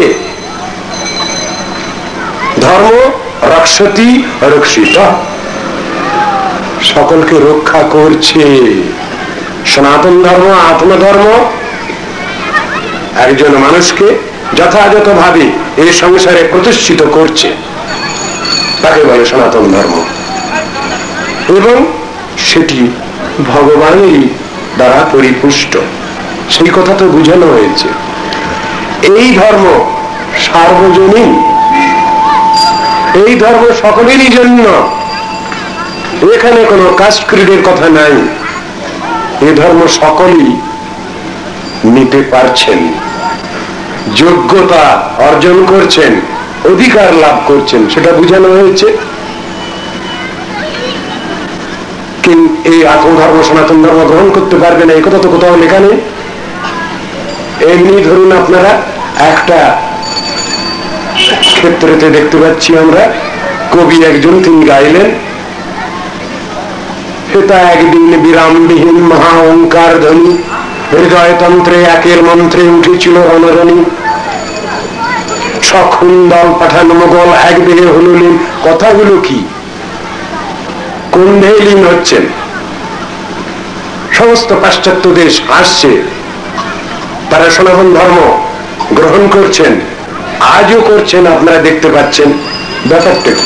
ধর্ম রক্ষতি রক্ষিত, সকলকে রক্ষা করছে। সনাতন ধর্ম, আত্মধর্ম একজন মানুষকে যথাযথ ভাবে এই সংসারে প্রতিষ্ঠিত করছে, তাকে বলে সনাতন ধর্ম। এবং সেটি ভগবানেরই দ্বারা পরিপুষ্ট, সেই কথা তো বুঝানো হয়েছে। এই ধর্ম সার্বজনীন, এই ধর্ম সকলেরই জন্য, এখানে কোনো কাস্ট ক্রিডের কথা নাই। এই ধর্ম সকলেই নিতে পারছেন, যোগ্যতা অর্জন করছেন, অধিকার লাভ করছেন, সেটা বুঝানো হয়েছে। কিন্তু এই আত্মধর্ম সনাতন ধর্ম গ্রহণ করতে পারবে না, এই কথা তো কোথাও লেখা নেই। এমনি ধরুন আপনারা একটা ক্ষেত্রেতে দেখতে পাচ্ছি আমরা, কবি একজন তিনি গাইলেন, হেতা একদিন বিরামবিহীন মহা ওঙ্কার ধ্বনি, হৃদয়তন্ত্রে একের মন্ত্রে উঠেছিল রণরণী, সখুন্দল পাঠান মোগল এক দেহে হলুলিন। কথাগুলো কি? কোন দেহে লীন হচ্ছেন? সমস্ত পাশ্চাত্য দেশ আসছে, তারা সনাতন ধর্ম গ্রহণ করছেন, আজও করছেন, আপনারা দেখতে পাচ্ছেন। ব্যাপারটা কি?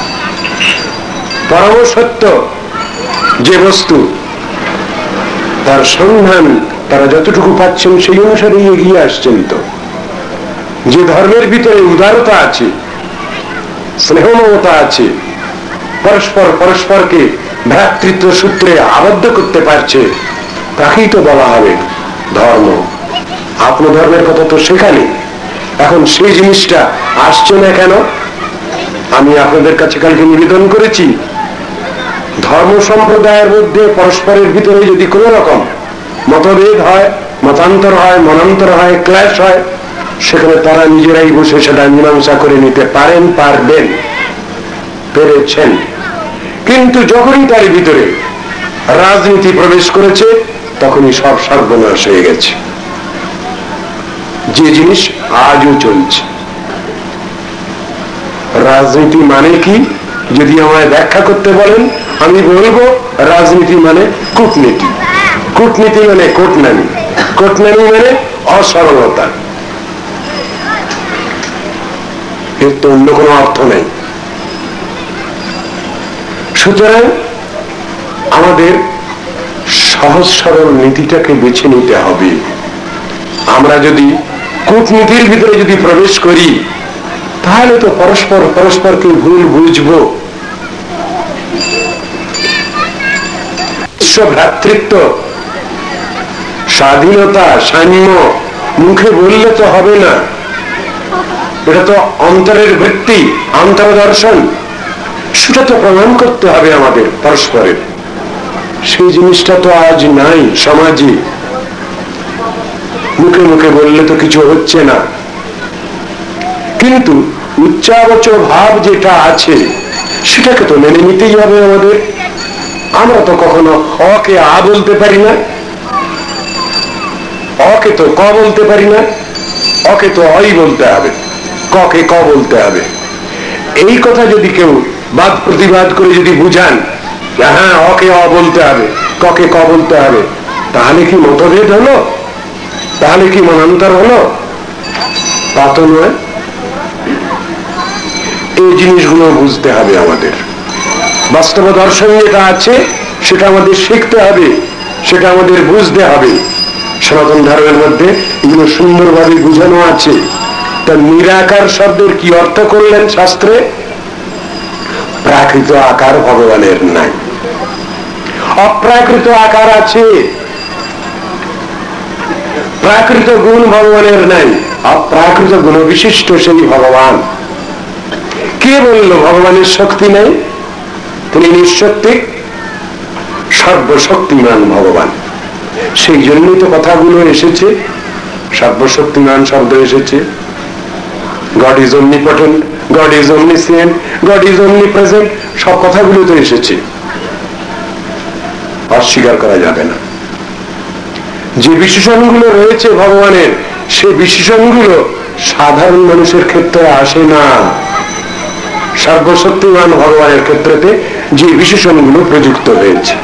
পরম সত্য যে বস্তু, তার সন্ধান তারা যতটুকু পাচ্ছেন সেই অনুসারে এগিয়ে আসছেন। তো যে ধর্মের ভিতরে উদারতা আছে, স্নেহ মমতা আছে, পরস্পর পরস্পরকে ভ্রাতৃত্ব সূত্রে আবদ্ধ করতে পারছে, তাকেই তো বলা হবে ধর্ম। আত্মধর্মের কথা তো সেখানে। এখন সেই জিনিসটা আসছে না কেন? আমি আপনাদের কাছে কালকে নিবেদন করেছি, ধর্ম সম্প্রদায়ের মধ্যে পরস্পরের ভিতরে যদি কোন রকম মতভেদ হয়, মতান্তর হয়, মনান্তর হয়, ক্লাশ হয়, সেখানে তারা নিজেরাই বসে সেটা মীমাংসা করে নিতে পারেন, পারবেন, পেরেছেন। কিন্তু যখনই তার ভিতরে রাজনীতি প্রবেশ করেছে, তখনই সব সর্বনাশ হয়ে গেছে। যে জিনিস আজও চলছে। রাজনীতি মানে কি যদি আমায় ব্যাখ্যা করতে বলেন, আমি বলবো রাজনীতি মানে কূটনীতি। কূটনীতি মানে কোটনামি, কোটনামি মানে অসরলতা। এর তো অন্য কোনো অর্থ নেই। সুতরাং আমাদের সহজ সরল নীতিটাকে বেছে নিতে হবে। আমরা যদি কূটনীতির ভিতরে যদি প্রবেশ করি, তাহলে তো পরস্পর পরস্পরকে ভুল বুঝবো। বিশ্ব ভ্রাতৃত্ব, স্বাধীনতা, সাম্য মুখে বললে তো হবে না, এটা তো অন্তরের বৃত্তি, অন্তর্দর্শন, সেটা তো প্রমাণ করতে হবে আমাদের পরস্পরের। সেই জিনিসটা তো আজ নাই সমাজে। মুখে মুখে বললে তো কিছু হচ্ছে না, কিন্তু উচ্চাবচ ভাব যেটা আছে সেটাকে তো মেনে নিতেই হবে আমাদের। আমরা তো কখনো অকে আ বলতে পারি না, অকে তো ক বলতে পারি না, অকে তো অই বলতে হবে, ককে ক বলতে হবে। এই কথা যদি কেউ বাদ প্রতিবাদ করে যদি বুঝান হ্যাঁ অকে অ বলতে হবে, ককে ক বলতে হবে, তাহলে কি মতভেদ হলো? তাহলে কি মনান্তর হলো? তা তো নয়। এই জিনিসগুলো বুঝতে হবে আমাদের। বাস্তব দর্শন যেটা আছে সেটা আমাদের শিখতে হবে, সেটা আমাদের বুঝতে হবে। সনাতন ধর্মের মধ্যে এগুলো সুন্দরভাবে বুঝানো আছে। তা নিরাকার শব্দের কি অর্থ করলেন শাস্ত্রে? প্রাকৃত আকার ভগবানের নাই, অপ্রাকৃত আকার আছে। প্রাকৃত গুণ ভগবানের নাই, অপ্রাকৃত গুণ বিশিষ্ট সেই ভগবান। কে বলল ভগবানের শক্তি নেই? তিনি নিঃশক্তি, সর্বশক্তিমান ভগবান। সেই জন্যই তো কথাগুলো এসেছে, সর্বশক্তিমান শব্দ এসেছে। God is omnipotent, God is omniscient, God is omnipresent, সব কথাগুলো তো এসেছে, অস্বীকার করা যাবে না। যে বিশেষণগুলো রয়েছে ভগবানের, সে বিশেষণগুলো সাধারণ মানুষের ক্ষেত্রে আসে না। সর্বশক্তিমান ভগবানের ক্ষেত্রে যে বিশেষণগুলো প্রযুক্ত হয়েছে।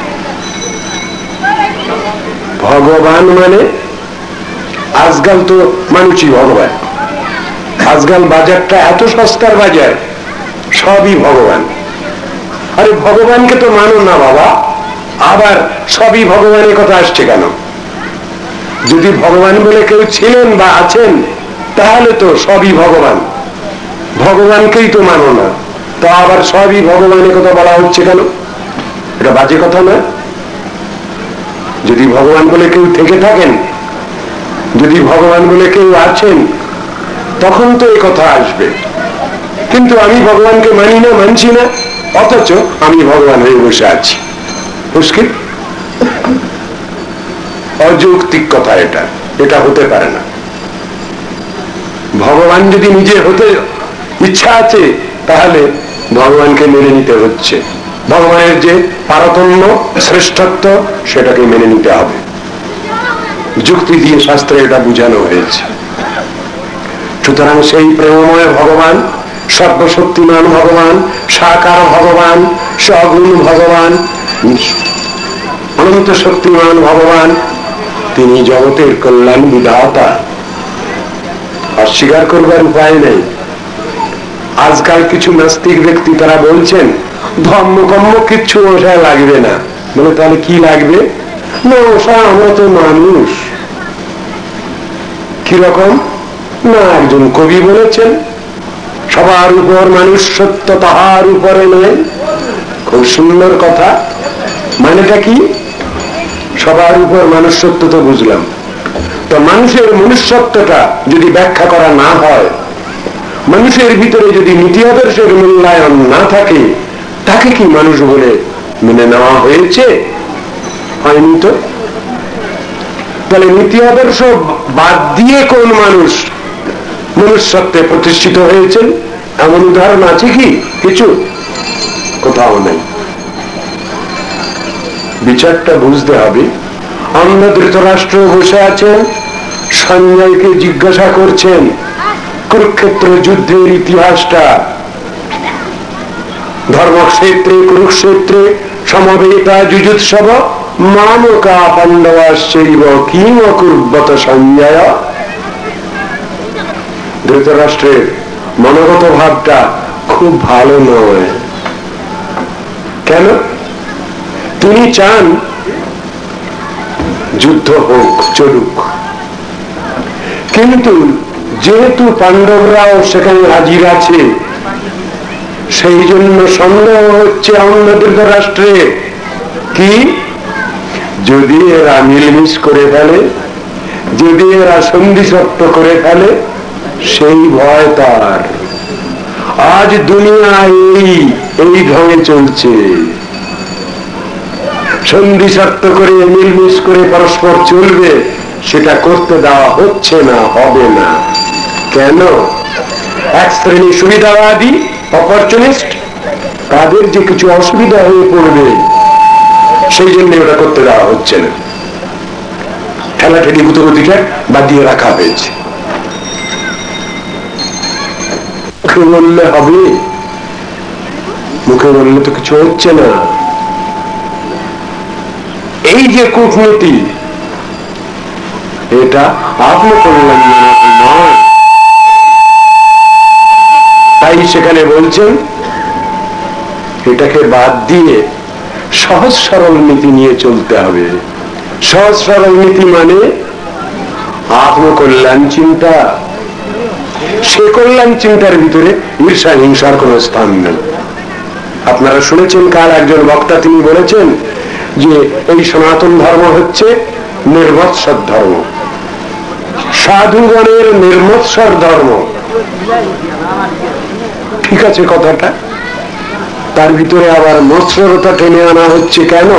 ভগবান মানে আজকাল তো মানুষই ভগবান। আজকাল বাজারটা এত সস্তার বাজার, সবই ভগবান। আরে ভগবানকে তো মানো না বাবা, আবার সবই ভগবানের কথা আসছে কেন? যদি ভগবান বলে কেউ ছিলেন বা আছেন তাহলে তো সবই ভগবান। ভগবানকেই তো মানো না, তো আবার সবই ভগবানের কথা বলা হচ্ছে কেন? এটা বাজে কথা না? যদি ভগবান বলে কেউ থেকে থাকেন, যদি ভগবান বলে কেউ আছেন, তখন তো এই কথা আসবে। কিন্তু আমি ভগবানকে মানি না, মানছি না, অথচ আমি ভগবান হয়ে বসে আছি। মুশকিল, অযৌক্তিক কথা এটা, এটা হতে পারে না। ভগবান যদি নিজে হতে ইচ্ছা আছে তাহলে ভগবানকে মেনে নিতে হচ্ছে। ভগবানের যে পারতম্য, শ্রেষ্ঠত্ব, সেটাকে মেনে নিতে হবে। যুক্তি দিয়ে শাস্ত্রে এটা বুঝানো হয়েছে। সুতরাং সেই প্রেমময় ভগবান, সর্বশক্তিমান ভগবান, সাকার ভগবান, সগুণ ভগবান, অনন্ত শক্তিমান ভগবান, তিনি জগতের কল্যাণ বিধাতা। অস্বীকার করবার উপায় নেই। আজকাল কিছু নাস্তিক ব্যক্তি তারা বলছেন ধর্মকর্ম কিচ্ছু ওষা লাগবে না। বলে তাহলে কি লাগবে? না ওষা আমরা তো মানুষ। কিরকম? না একজন কবি বলেছেন সবার উপর মানুষ সত্য, তাহার উপরে নয়। খুব সুন্দর কথা। মানেটা কি? সবার উপর মানুষ সত্য তো বুঝলাম, তো মানুষের মনুষ্যত্বটা যদি ব্যাখ্যা করা না হয়, মানুষের ভিতরে যদি নীতি আদর্শের মূল্যায়ন না থাকে, তাকে কি মানুষ বলে মেনে নেওয়া হয়েছে? হয়নি তো। তাহলে নীতি আদর্শ বাদ দিয়ে কোন মানুষ মনুষ্যত্বে প্রতিষ্ঠিত হয়েছেন এমন উদাহরণ আছে কি? কিছু কোথাও নেই। বিচারটা বুঝতে হবে। অন্য ধৃতরাষ্ট্র বসে আছেন, সঞ্জয়কে জিজ্ঞাসা করছেন কুরুক্ষেত্র যুদ্ধের ইতিহাসটা। ধর্মক্ষেত্রে কুরুক্ষেত্রে সমবেতা যুযুৎসব মামকা পাণ্ডবাশ্চৈব কিম কুর্বত সঞ্জয়। ধৃতরাষ্ট্রের মনোগত ভাবটা খুব ভালো নয়। কেন? তিনি চান যুদ্ধ হোক, চলুক, কিন্তু যেহেতু পাণ্ডবরাও সেখানে হাজির আছে, সেই জন্য সন্দেহ হচ্ছে অন্য ধৃতরাষ্ট্রে কি যদি এরা মিলমিশ করে ফেলে, যদি এরা সন্ধি চট্ট করে ফেলে, সেই ভয় তার। আজ দুনিয়া এই এই ঢঙে চলছে, সন্ধি শর্ত করে মিলমিশ করে পরস্পর চলবে, সেটা করতে দেওয়া হচ্ছে না, হবে না। কেন? এক শ্রেণী সুবিধাবাদী অপরচুনিস্ট, তাদের যে কিছু অসুবিধা হয়ে পড়বে, সেই জন্য ওটা করতে দেওয়া হচ্ছে না। ঠেলাঠেলি গুতগুতিটা বাদ দিয়ে রাখা হয়েছে। মুখে বললে হবে? মুখে বললে তো কিছু হচ্ছে না। এই যে কূটনীতি, এটা আত্মকল্যাণ নয়। তাই সেখানে বলছেন এটাকে বাদ দিয়ে সহজ সরল নীতি নিয়ে চলতে হবে। সহজ সরল নীতি মানে আত্মকল্যাণ চিন্তা। সে কল্যাণ চিন্তার ভিতরে ঈর্ষা হিংসার কোন স্থান নেই। আপনারা শুনেছেন কাল একজন বক্তা তিনি বলেছেন যে এই সনাতন ধর্ম হচ্ছে নির্মৎসর ধর্ম, সাধুগণের নির্মৎসর ধর্ম। ঠিক আছে কথাটা, তার ভিতরে আবার মৎসরতা টেনে আনা হচ্ছে কেন?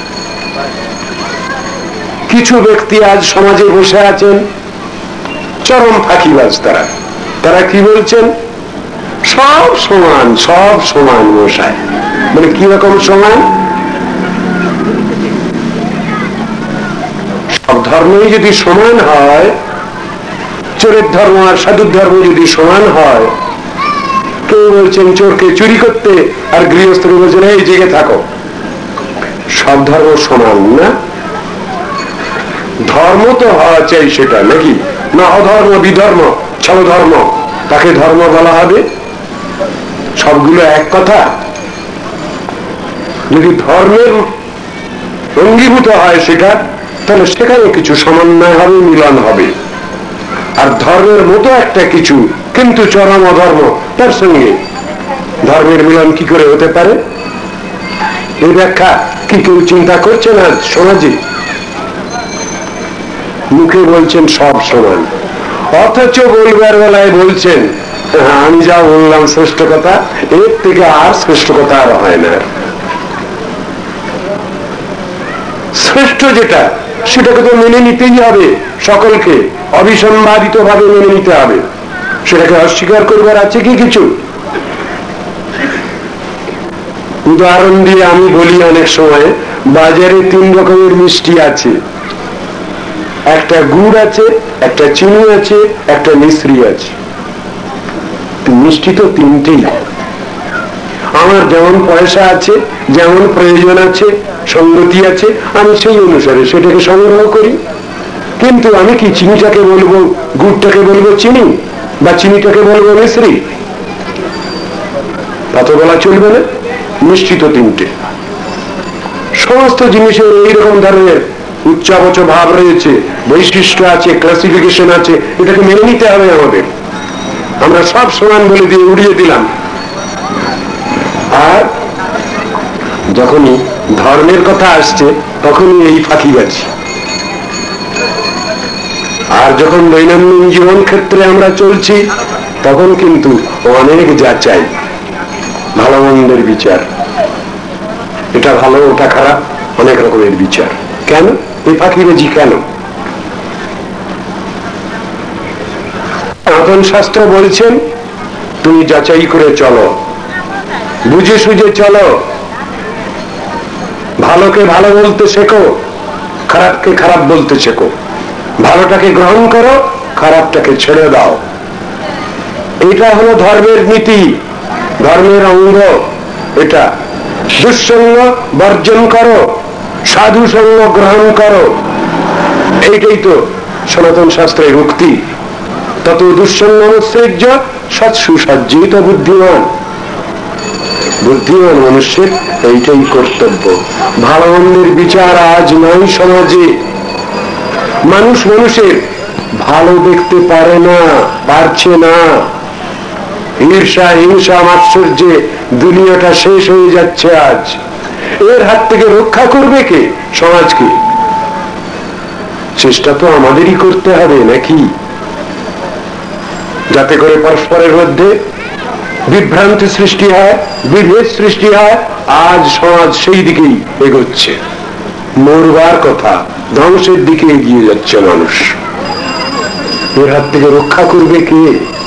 কিছু ব্যক্তি আজ সমাজে বসে আছেন চরম ফাঁকিবাজ। তারা তারা কি বলছেন? সব সমান, সব সমান মশাই। মানে কি রকম সমান? সব ধর্মই যদি সমান হয়, চোরের ধর্ম আর সাধুর ধর্ম যদি সমান হয়, কেউ বলছেন চোরকে চুরি করতে আর গৃহস্থকে বলছেন এই জেগে থাকো। সব ধর্ম সমান না। ধর্ম তো হওয়া চাই সেটা, নাকি? না অধর্ম বিধর্ম ছল ধর্ম, তাকে ধর্ম বলা হবে? সবগুলো এক কথা? যদি ধর্মের অঙ্গীভূত হয় সেটা, তাহলে সেখানে কিছু সমন্বয় হবে, মিলন হবে। আর ধর্মের মতো একটা কিছু কিন্তু চরম অধর্ম, তার সঙ্গে ধর্মের মিলন কি করে হতে পারে? এই ব্যাখ্যা কি কেউ চিন্তা করছে না সমাজে? মুখে বলছেন সব সমান, অথচ বলবার বেলায় বলছেন আমি যা বললাম শ্রেষ্ঠ কথা, এর থেকে আর শ্রেষ্ঠ কথা আর হয় না। শ্রেষ্ঠ যেটা সেটাকে তো মেনে নিতেই হবে, সকলকে অবিসম্বাদিত ভাবে মেনে নিতে হবে। সেটাকে অস্বীকার করবার আছে কি কিছু? উদাহরণ দিয়ে আমি বলি, অনেক সময় বাজারে তিন রকমের মিষ্টি আছে। একটা গুড় আছে, একটা চিনি আছে, একটা মিশ্রি আছে। মিষ্টি তো তিনটেই। আমার যেমন পয়সা আছে, যেমন প্রয়োজন আছে, সঙ্গতি আছে, আমি সেই অনুসারে সেটাকে সংগ্রহ করি। কিন্তু আমি কি চিনিটাকে বলবো গুড়টাকে বলবো চিনি, বা চিনিটাকে বলবো মিশ্রি? তা তো বলা চলবে না। মিষ্টি তো তিনটে। সমস্ত জিনিসের এইরকম ধরনের উচ্চাবচ ভাব রয়েছে, বৈশিষ্ট্য আছে, ক্লাসিফিকেশন আছে, এটাকে মেনে নিতে হবে আমাদের। আমরা সব সমান বলে দিয়ে উড়িয়ে দিলাম। আর যখনই ধর্মের কথা আসছে তখনই এই ফাঁকিবাজি। আর যখন দৈনন্দিন জীবন ক্ষেত্রে আমরা চলছি, তখন কিন্তু অনেক যাচাই, ভালো মন্দের বিচার, এটা ভালো ওটা খারাপ, অনেক রকমের বিচার। কেন এই ফাঁকিবাজি? কেন? সনাতন শাস্ত্র বলছেন তুমি যাচাই করে চলো, বুঝে সুঝে চলো, ভালোকে ভালো বলতে শেখো, খারাপকে খারাপ বলতে শেখো, ভালোটাকে গ্রহণ করো, খারাপটাকে ছেড়ে দাও। এটা হলো ধর্মের নীতি, ধর্মের অঙ্গ। এটা দুঃসঙ্গ বর্জন করো, সাধু সঙ্গ গ্রহণ করো, এইটাই তো সনাতন শাস্ত্রের উক্তি। তত দুঃসঙ্গ অনুসৃজ্য সৎ সুসজ্জিত বুদ্ধিমান। বুদ্ধিমান মানুষের এইটাই কর্তব্য। ভালো মন্দের বিচার আজ নাই সমাজে। মানুষ মানুষের ভালো দেখতে পারে না, পারছে না। ঈর্ষা হিংসা মাৎসর্যে দুনিয়াটা শেষ হয়ে যাচ্ছে আজ। এর হাত থেকে রক্ষা করবে কে? সমাজকে। চেষ্টা তো আমাদেরই করতে হবে, নাকি? যাতে করে পরস্পরের মধ্যে বিভ্রান্তি সৃষ্টি হয়, বিভেদ সৃষ্টি হয়। আজ সমাজ সেই দিকেই এগোচ্ছে, মরবার কথা, ধ্বংসের দিকে এগিয়ে যাচ্ছে মানুষ। এর হাত থেকে রক্ষা করবে কে?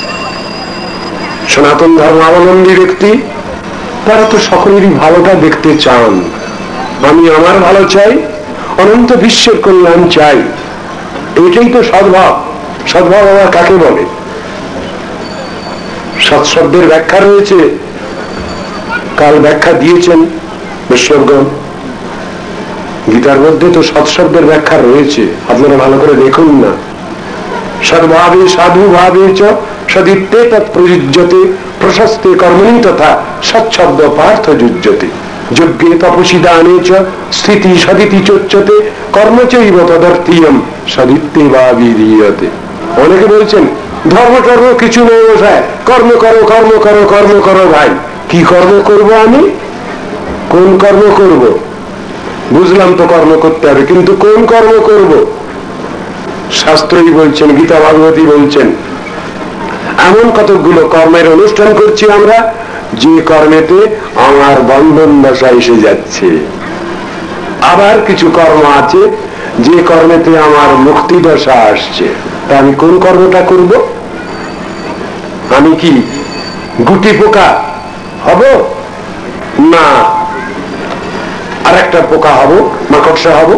সনাতন ধর্মাবলম্বী ব্যক্তি, তারা তো সকলেরই ভালোটা দেখতে চান। আমি আমার ভালো চাই, অনন্ত বিশ্বের কল্যাণ চাই, এটাই তো সদ্ভাব। সদ্ভাব আবার কাকে বলে? সৎশব্দের ব্যাখ্যা রয়েছে, কাল ব্যাখ্যা দিয়েছেন বৈষ্ণবগণ। গীতার মধ্যে তো সৎশব্দের ব্যাখ্যা রয়েছে, আপনারা ভালো করে দেখুন না। সদ্ভাবে সাধু ভাবে চ সদিত্যে তৎপ্রযুজ্যতে প্রশস্তে কর্মণি তথা সৎশব্দ পার্থ যুজ্যতে যজ্ঞে তপসি দানে চ স্থিতি সদিতি চোচ্যতে কর্মচৈব তদর্থীয়ম সদিত্যে বা বিধীয়তে। অনেকে বলছেন ধর্ম টর্ম কিছু নেই বসায়, কর্ম করো কর্ম করো কর্ম করো। ভাই কি কর্ম করব আমি? কোন কর্ম করব? বুঝলাম তো কর্ম করতে হবে, কিন্তু কোন কর্ম করব? শাস্ত্রই বলছেন, গীতা ভাগবতী বলছেন এমন কতগুলো কর্মের অনুষ্ঠান করছি আমরা যে কর্মেতে আমার বন্ধন দশা এসে যাচ্ছে। আবার কিছু কর্ম আছে যে কর্মেতে আমার মুক্তি দশা আসছে। তা আমি কোন কর্মটা করব? আমি কি গুটি পোকা হব? না আর একটা পোকা হব, মাকড়সা হব।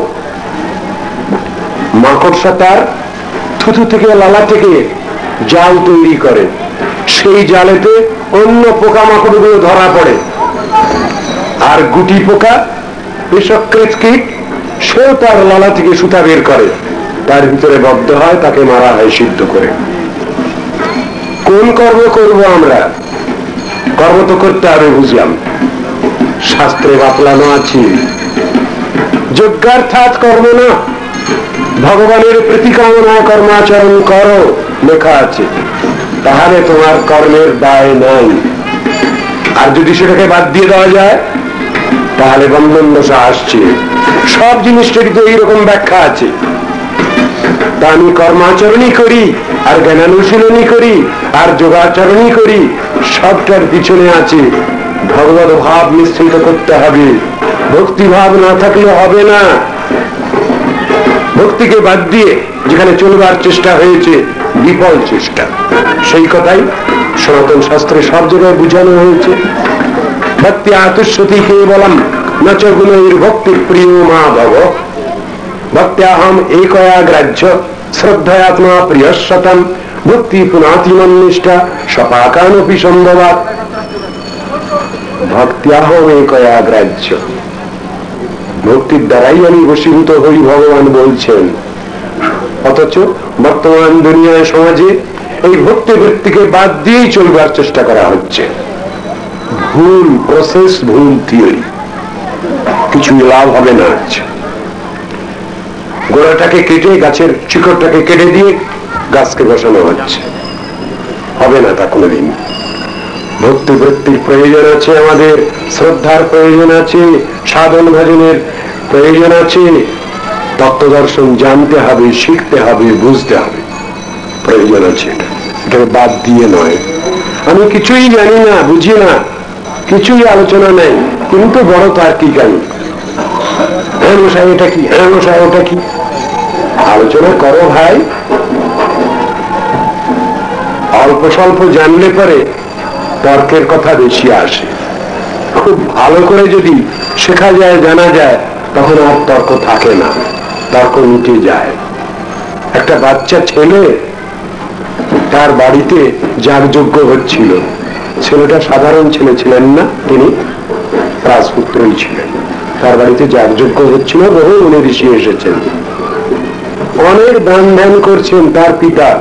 মাকড়সা তার থুথু থেকে লালা থেকে জাল তৈরি করে, সেই জালেতে অন্য পোকা মাকড়গুলো ধরা পড়ে। আর গুটি পোকা বিষক্রিত কীট, সেও তার লালা থেকে সুতা বের করে, তার ভিতরে বদ্ধ হয়, তাকে মারা হয় সিদ্ধ করে। কোন কর্ম করব আমরা? কর্ম তো করতে হবে, বুঝলাম, শাস্ত্রে বাতলানো আছে যজ্ঞার্থাৎ কর্ম না, ভগবানের প্রতিকামনায় কর্মাচরণ করো লেখা আছে, তাহলে তোমার কর্মের দায় নাই। আর যদি সেটাকে বাদ দিয়ে দেওয়া যায় তাহলে বন্ধন দশা আসছে। সব জিনিসটারই তো এইরকম ব্যাখ্যা আছে। তা আমি কর্মাচরণই করি আর জ্ঞানানুশীলনই করি আর যোগাচরণই করি, সবটার পিছনে আছে ভগবত ভাব মিশ্রিত করতে হবে। ভক্তি ভাব না থাকলে হবে না। ভক্তিকে বাদ দিয়ে যেখানে চলবার চেষ্টা হয়েছে বিফল চেষ্টা। সেই কথাই সনাতন শাস্ত্রে সব জায়গায় বুঝানো হয়েছে। ভক্তি আতুষ্যতি কেবলম নচ গুণৈর ভক্তি প্রিয় মা ভব ভক্ত্যাহম একয়া গ্রাহ্য শ্রদ্ধয়াত্মা প্রিয়শতম ভক্তি পুনাতিমন্নিষ্ঠা সপাকানপি সম্ভবাৎ। ভক্ত্যাহম একয়া গ্রাহ্য, ভক্তির দ্বারাই আমি বশীভূত হই ভগবান বলছেন। অথচ বর্তমান দুনিয়ায় সমাজে এই ভক্তি বৃত্তিকে বাদ দিয়েই চলবার চেষ্টা করা হচ্ছে। ভুল প্রসেস, ভুল থিওরি, কিছুই লাভ হবে না। গোড়াটাকে কেটে গাছের শিকড়টাকে কেটে দিয়ে গাছকে বসানো হচ্ছে, হবে না তা কোনোদিন। ভক্তি বৃত্তির প্রয়োজন আছে, আমাদের শ্রদ্ধার প্রয়োজন আছে, সাধন ভজনের প্রয়োজন আছে, তত্ত্ব দর্শন জানতে হবে, শিখতে হবে, বুঝতে হবে, প্রয়োজন আছে। এটা এটাকে বাদ দিয়ে নয়। আমি কিছুই জানি না, বুঝি না, কিছুই আলোচনা নেই, কিন্তু বড় তার্কিক আমি। হ্যাঁ মশাই এটা কি, হ্যাঁ মশাই ওটা কি, আলোচনা করো ভাই। অল্প স্বল্প জানলে পরে তর্কের কথা বেশি আসে। খুব ভালো করে যদি শেখা যায়, জানা যায়, তখন আর তর্ক থাকে না, তর্ক মিটে যায়। একটা বাচ্চা ছেলে, তার বাড়িতে যাগযজ্ঞ হচ্ছিল। ছেলেটা সাধারণ ছেলে ছিলেন না, তিনি রাজপুত্রই ছিলেন। তার বাড়িতে যাগযজ্ঞ হচ্ছিল, বহু মুনি ঋষি এসেছেন, অনেক দান ধ্যান করছেন তার পিতা,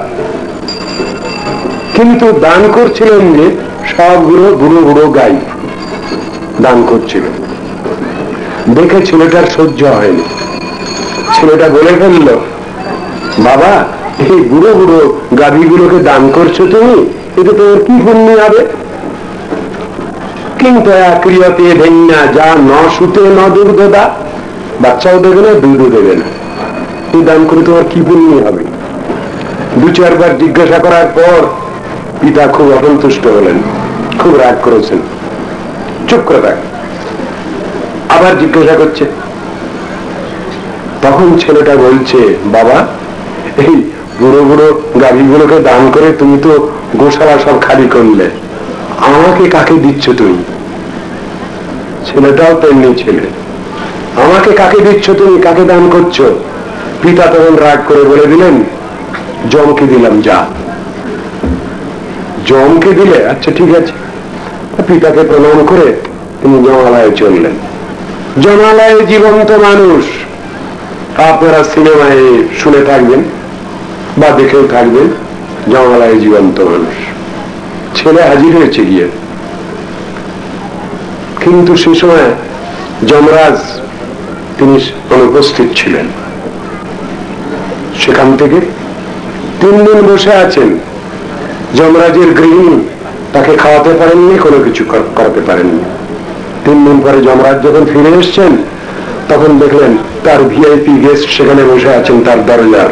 কিন্তু দান করছিলেন যে সবগুলো বুড়ো বুড়ো গাই দান করছিলেন। দেখে ছেলেটার সহ্য হয়নি। ছেলেটা বলে ফেলল, বাবা এই বুড়ো বুড়ো গাভীগুলোকে দান করছো তুমি, এতে তোমার কি পুণ্য হবে? কিন্তু ক্রিয়াতে ভেন্না যা ন সুতে ন দুর্গদা, বাচ্চাও দেবে না, দুধও দেবে না, এই দান করে তোমার কি পুণ্য হবে? দু চারবার জিজ্ঞাসা করার পর পিতা খুব অসন্তুষ্ট হলেন, খুব রাগ করেছেন, চুপ করে থাক। আবার জিজ্ঞাসা করছে, তখন ছেলেটা বলছে, বাবা এই বুড়ো বুড়ো গাভীগুলোকে দান করে তুমি তো গোশালা সব খালি করলে, আমাকে কাকে দিচ্ছ তুমি? ছেলেটাও তেমনি ছেলে, আমাকে কাকে দিচ্ছ তুমি, কাকে দান করছো? পিতা তখন রাগ করে বলে দিলেন, জমকে দিলাম, যা জমকে দিলে আচ্ছা ঠিক আছে, পিতাকে প্রণাম করে তিনি জমালয়ে চললেন। জমালয়ে জীবন্ত মানুষ, আপনারা সিনেমায় শুনে থাকবেন বা দেখেও থাকবেন, জমালয়ে জীবন্ত মানুষ। ছেলে হাজির হয়েছে গিয়ে, কিন্তু সে সময় যমরাজ তিনি অনুপস্থিত ছিলেন। সেখান থেকে তিন দিন বসে আছেন। যমরাজের গৃহিণী তাকে খাওয়াতে পারেননি, কোনো কিছু করাতে পারেননি। তিন দিন পরে যমরাজ যখন ফিরে এসছেন তখন দেখলেন তার ভিআইপি গেস্ট সেখানে বসে আছেন তার দরজার।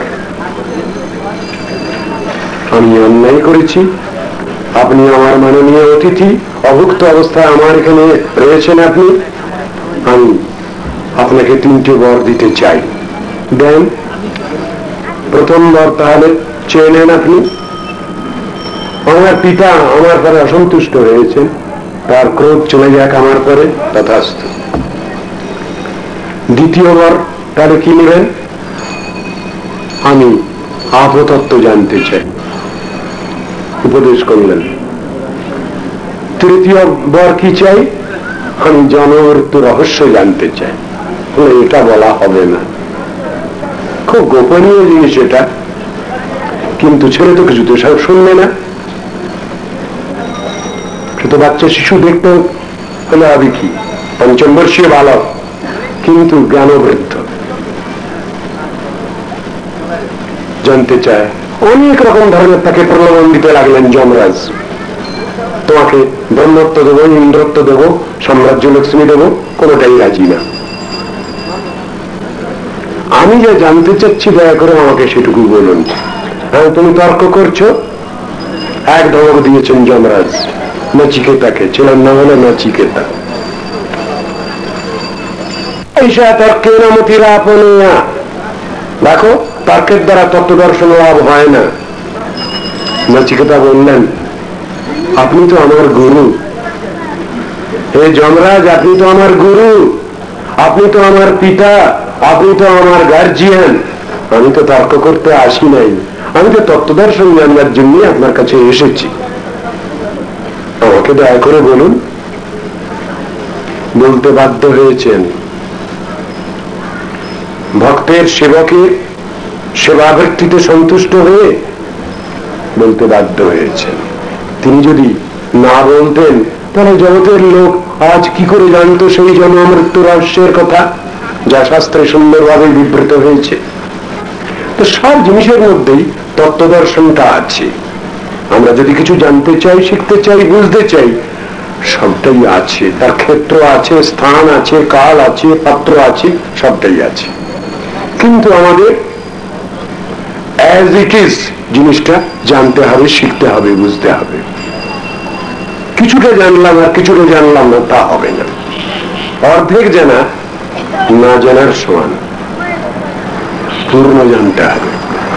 আমি অন্যায় করেছি, আপনি আমার মাননীয় অতিথি, অভুক্ত অবস্থায় আমার এখানে রয়েছেন আপনি, আমি আপনাকে তিনটে বর দিতে চাই। দেন। প্রথম বর তাহলে চেয়ে নেন আপনি। আমার পিতা আমার পরে অসন্তুষ্ট হয়েছেন, তার ক্রোধ চলে যাক আমার পরে, তথাস্তু। দ্বিতীয় বর তাহলে কি নেবেন? আমি আপাতত্ত্ব জানতে চাই, উপদেশ করলেন। তৃতীয় বর কি চাই? আমি জনমৃত্যু রহস্য জানতে চাই। এটা বলা হবে না, খুব গোপনীয় জিনিস এটা। কিন্তু ছেলে তো কিছু তো সব শুনবে না, সে তো বাচ্চা শিশু, দেখতে হলে হবে কি পঞ্চম বর্ষীয় বালক, কিন্তু জ্ঞানবৃদ্ধ, জানতে চায়। অনেক রকম ধরনের তাকে প্রলোভন দিতে লাগলেন যমরাজ। তোমাকে ব্রহ্মত্ব দেবো, ইন্দ্রত্ব দেবো, সাম্রাজ্য লক্ষ্মী দেবো, কোনোটাই রাজি না। আমি যা জানতে চাচ্ছি দয়া করে আমাকে সেটুকু বলুন। হ্যাঁ, তুমি তর্ক করছো। এক ধমক দিয়েছেন যমরাজ নচিকেতাকে, ছেলের নাম হলো নচিকেতা। ঈশা তর্কের মতিরা আপনিয়া। দেখো, তর্কের দ্বারা তত্ত্বদর্শন লাভ হয় না। নচিকেতা বললেন, আপনি তো আমার গুরু, হে যমরাজ, আপনি তো আমার গুরু, আপনি তো আমার পিতা, আপনি তো আমার গার্জিয়ান। আমি তো তর্ক করতে আসি নাই, আমি তো তত্ত্বদর্শন জানবার জন্য আপনার কাছে এসেছি। আমাকে দয়া করে বলুন। বলতে বাধ্য হয়েছেন। ভক্তের সেবকের সেবাবৃত্তিতে সন্তুষ্ট হয়ে বলতে বাধ্য হয়েছেন। তিনি যদি না বলতেন তাহলে জগতের লোক আজ কি করে জানতো সেই জন্ম মৃত্যু রহস্যের কথা, যা শাস্ত্রে সুন্দরভাবে বিবৃত হয়েছে। তো সব জিনিসের মধ্যেই তত্ত্বদর্শনটা আছে। আমরা যদি কিছু জানতে চাই, শিখতে চাই, বুঝতে চাই, সবটাই আছে। তার ক্ষেত্র আছে, স্থান আছে, কাল আছে, পাত্র আছে, সবটাই আছে। কিন্তু আমাদের অ্যাজ ইট ইজ জিনিসটা জানতে হবে, শিখতে হবে, বুঝতে হবে। কিছুটা জানলাম আর কিছুটা জানলাম না, তা হবে না। অর্ধেক জানা না জানার সমান। পূর্ণ জানতে হবে,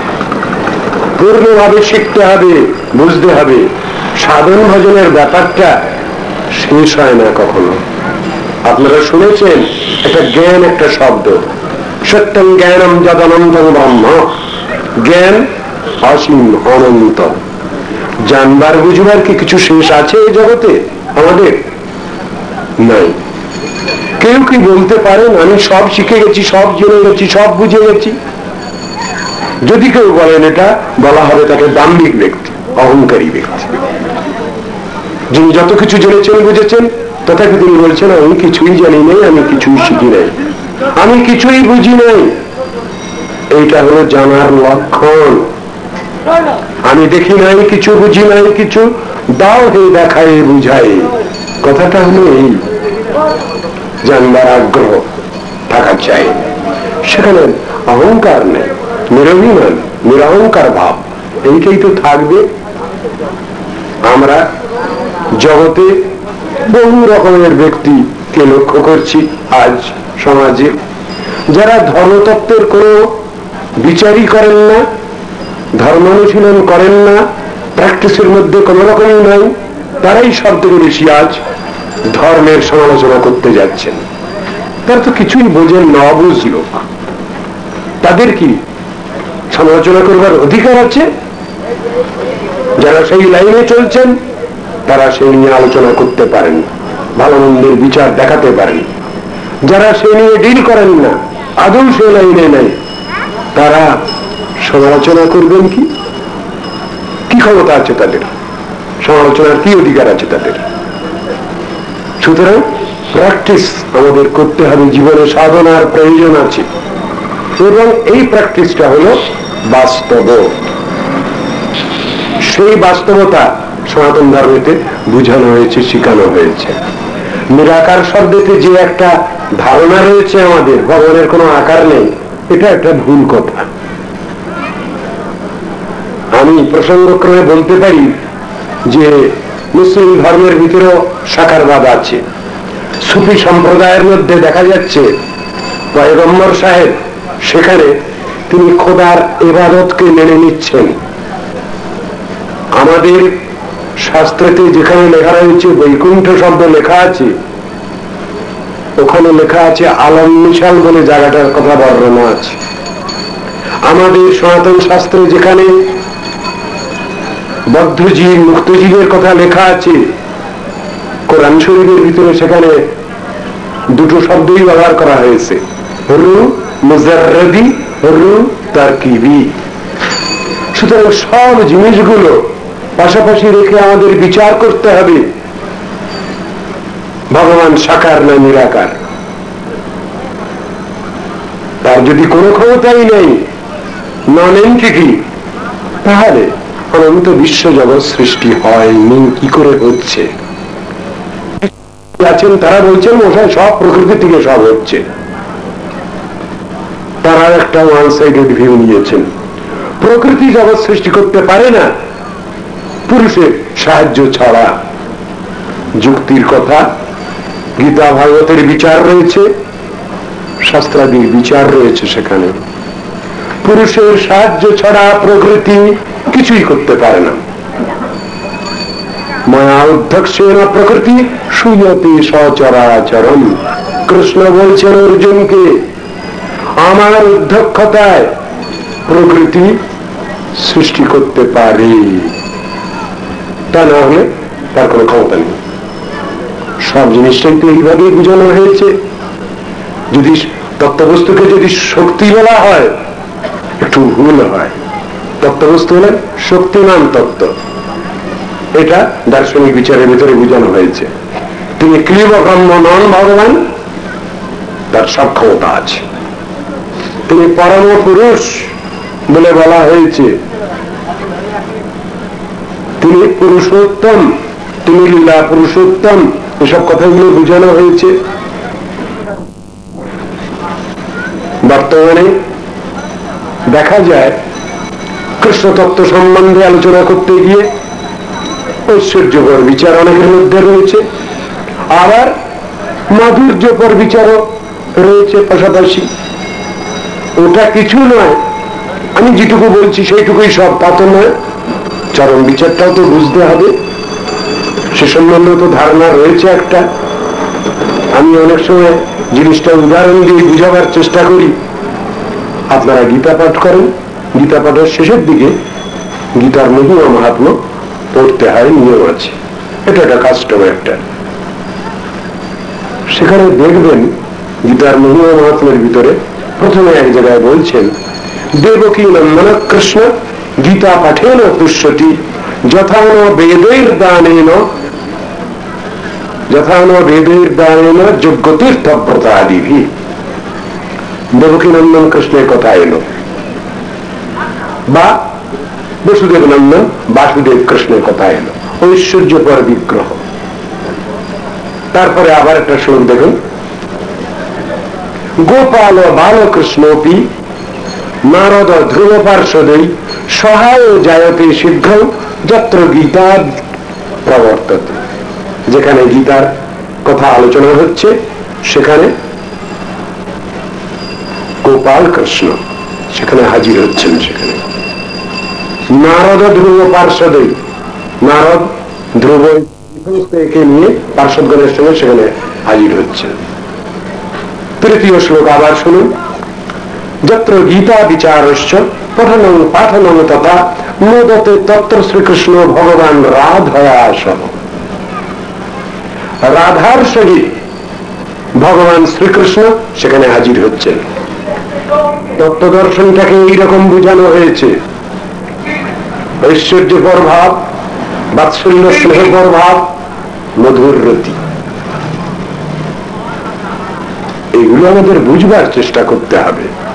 পূর্ণভাবে শিখতে হবে, বুঝতে হবে। সাধন ভজনের ব্যাপারটা শেষ হয় না কখনো। আপনারা শুনেছেন একটা জ্ঞান, একটা শব্দ, সত্যম জ্ঞানম যদনন্তম ব্রহ্ম। জ্ঞান অসীম, অনন্ত। জানবার বুঝবার কি কিছু শেষ আছে এই জগতে আমাদের? নাই। কেউ কি বলতে পারেন আমি সব শিখে গেছি, সব জেনে গেছি, সব বুঝে গেছি? যদি কেউ বলেন এটা, বলা হবে তাকে দাম্ভিক ব্যক্তি, অহংকারী ব্যক্তি। যিনি যত কিছু জেনেছেন, বুঝেছেন, তথাপি তিনি বলছেন আমি কিছুই জানি নাই, আমি কিছুই শিখি নাই, আমি কিছুই বুঝি নাই। এইটা হলো জানার লক্ষণ। আমি দেখি নাই কিছু, বুঝি নাই কিছু, দাও হে দেখায় বুঝাই। কথাটা হলো এই, জানবার আগ্রহ থাকা চাই। সেখানে অহংকার নেই, নিরভিমান, নিরহংকার ভাব, এইটাই তো থাকবে। আমরা জগতে বহু রকমের ব্যক্তিকে লক্ষ্য করছি আজ সমাজে, যারা ধর্মতত্ত্বের কোনো বিচারই করেন না, ধর্মানুশীলন করেন না, প্র্যাকটিসের মধ্যে কোন রকমই নাই, তারাই সব থেকে বেশি আজ ধর্মের সমালোচনা করতে যাচ্ছেন। তারা তো কিছুই বোঝেন না, অবুঝ লোক। তাদের কি সমালোচনা করবার অধিকার আছে? যারা সেই লাইনে চলছেন তারা সেই নিয়ে আলোচনা করতে পারেন, ভালো মন্দের বিচার দেখাতে পারেন। যারা সেই নিয়ে ডিল করেন না, আদৌ সেই লাইনে নেই, তারা সমালোচনা করবেন কি? কি ক্ষমতা আছে তাদের? সমালোচনার কি অধিকার আছে তাদের? সুতরাং প্র্যাকটিস আমাদের করতে হবে, জীবনে সাধনার প্রয়োজন আছে, এবং এই প্র্যাকটিসটা হলো বাস্তব। সেই বাস্তবতা সনাতন ধর্মেতে বুঝানো হয়েছে, শিখানো হয়েছে। নিরাকার শব্দতে যে একটা ধারণা রয়েছে আমাদের, ভগবানের কোনো আকার নেই, এটা একটা ভুল কথা। আমি প্রসঙ্গক্রমে বলতে পারি যে মুসলিম ধর্মের ভিতরেও সাকারবাদ আছে। সুফি সম্প্রদায়ের মধ্যে দেখা যাচ্ছে পয়গম্বর সাহেব সেখানে তিনি খোদার ইবাদতকে মেনে নিচ্ছেন। আমাদের শাস্ত্রেতে যেখানে লেখা রয়েছে বৈকুণ্ঠ শব্দ লেখা আছে, ওখানে লেখা আছে আলম মিশাল বলে জায়গাটার কথা বর্ণনা আছে। আমাদের সনাতন শাস্ত্রে যেখানে বদ্ধজীব মুক্তজীবের কথা লেখা আছে, কোরআন শরীফের ভিতরে সেখানে দুটো শব্দই ব্যবহার করা হয়েছে, রু মুজাররাদি, রু তারকিবি। সুতরাং সব জিনিসগুলো পাশাপাশি রেখে আমাদের বিচার করতে হবে, ভগবান সাকার না নিরাকার। তার যদি কোনো ক্ষমতাই নেই, নন এন্টিটি, তাহলে অনন্ত বিশ্ব জগৎ সৃষ্টি হয়নি, কি করে হচ্ছে? আছেন তারা বলছেন মশাই সব প্রকৃতি থেকে সব হচ্ছে। তারা একটা ওয়ান সাইডেড ভিউ নিয়েছেন। প্রকৃতি জগৎ সৃষ্টি করতে পারে না পুরুষের সাহায্য ছাড়া। যুক্তির কথা, গীতা ভাগবতের বিচার রয়েছে, শাস্ত্রাদির বিচার রয়েছে, সেখানে পুরুষের সাহায্য ছাড়া প্রকৃতি কিছুই করতে পারে না। মায়া উদ্ধক্ষেন প্রকৃতি সুয়তি সচরাচরম। কৃষ্ণ বলছেন অর্জুনকে, আমার উদ্ধক্ষতায় প্রকৃতি সৃষ্টি করতে পারে, তা না হলে তার কোনো ক্ষমতা নেই। সব জিনিসটাই তো এইভাবেই বোঝানো হয়েছে। যদি তত্ত্ববস্তুকে যদি শক্তি বলা হয় একটু ভুল হয়। তত্ত্ববস্তু হলেন শক্তিমান তত্ত্ব, এটা দার্শনিক বিচারের ভিতরে বোঝানো হয়েছে। তিনি ক্লীবকর্ম নন ভগবান, তার সব ক্ষমতা আছে। তিনি পরম পুরুষ বলে বলা হয়েছে, তিনি পুরুষোত্তম, তিনি লীলা পুরুষোত্তম, এসব কথাগুলো বোঝানো হয়েছে। বর্তমানে দেখা যায় কৃষ্ণ তত্ত্ব সম্বন্ধে আলোচনা করতে গিয়ে ঐশ্বর্যপর বিচার অনেকের মধ্যে রয়েছে, আবার মাধুর্যপর বিচারও রয়েছে পাশাপাশি। ওটা কিছু নয়, আমি যেটুকু বলছি সেইটুকুই সব, তা তো নয়। চরম বিচারটাও তো বুঝতে হবে, সে সম্বন্ধে তো ধারণা রয়েছে একটা। আমি অনেক সময় জিনিসটা উদাহরণ দিয়ে বুঝাবার চেষ্টা করি। আপনারা গীতা পাঠ করেন, গীতা পাঠের শেষের দিকে গীতার মহিমা মাহাত্ম্য পড়তে হয়, নিয়ম আছে, এটা একটা কাস্টম একটা। সেখানে দেখবেন গীতার মহিমা মাহাত্ম্যের ভিতরে প্রথমে এক জায়গায় বলছেন, দেবকী নন্দন কৃষ্ণ গীতা পাঠেন পুষ্যতি যথা ন বেদের দানেন যথা ন বেদের দানেন যোগ্য তীর্থব্রতাদিভি। দেবকী নন্দন কৃষ্ণের কথা এলো, বা বসুদেব নন্দন বাসুদেব কৃষ্ণের কথা এলো, ঐশ্বর্যপর বিগ্রহ। তারপরে আবার একটা শ্লোক দেখুন, গোপাল বালকৃষ্ণপি নারদ ধ্রুব পার্শ্বদেই সহায় জায়তে শীঘ্র যত্র গীতা প্রবর্ততে। যেখানে গীতার কথা আলোচনা হচ্ছে সেখানে গোপাল কৃষ্ণ সেখানে হাজির হচ্ছেন। সেখানে নারদ ধ্রুব পার্শ্বদেই, নারদ ধ্রুব একে নিয়ে পার্শ্বদগণের সঙ্গে সেখানে হাজির হচ্ছেন। তৃতীয় শ্লোক আবার শুনুন, যত্র গীতা বিচারশ্চ পঠনং পাঠনং তথা মোদতে তত্র শ্রীকৃষ্ণ ভগবান রাধয়া সহ, রাধার সহিত ভগবান শ্রীকৃষ্ণ সেখানে হাজির হচ্ছেন। তত্ত্ব দর্শনটাকে এইরকম বোঝানো হয়েছে, ঐশ্বর্য প্রভাব, বাৎসল্য স্নেহ প্রভাব, মধুর রতি, এগুলো আমাদের বুঝবার চেষ্টা করতে হবে।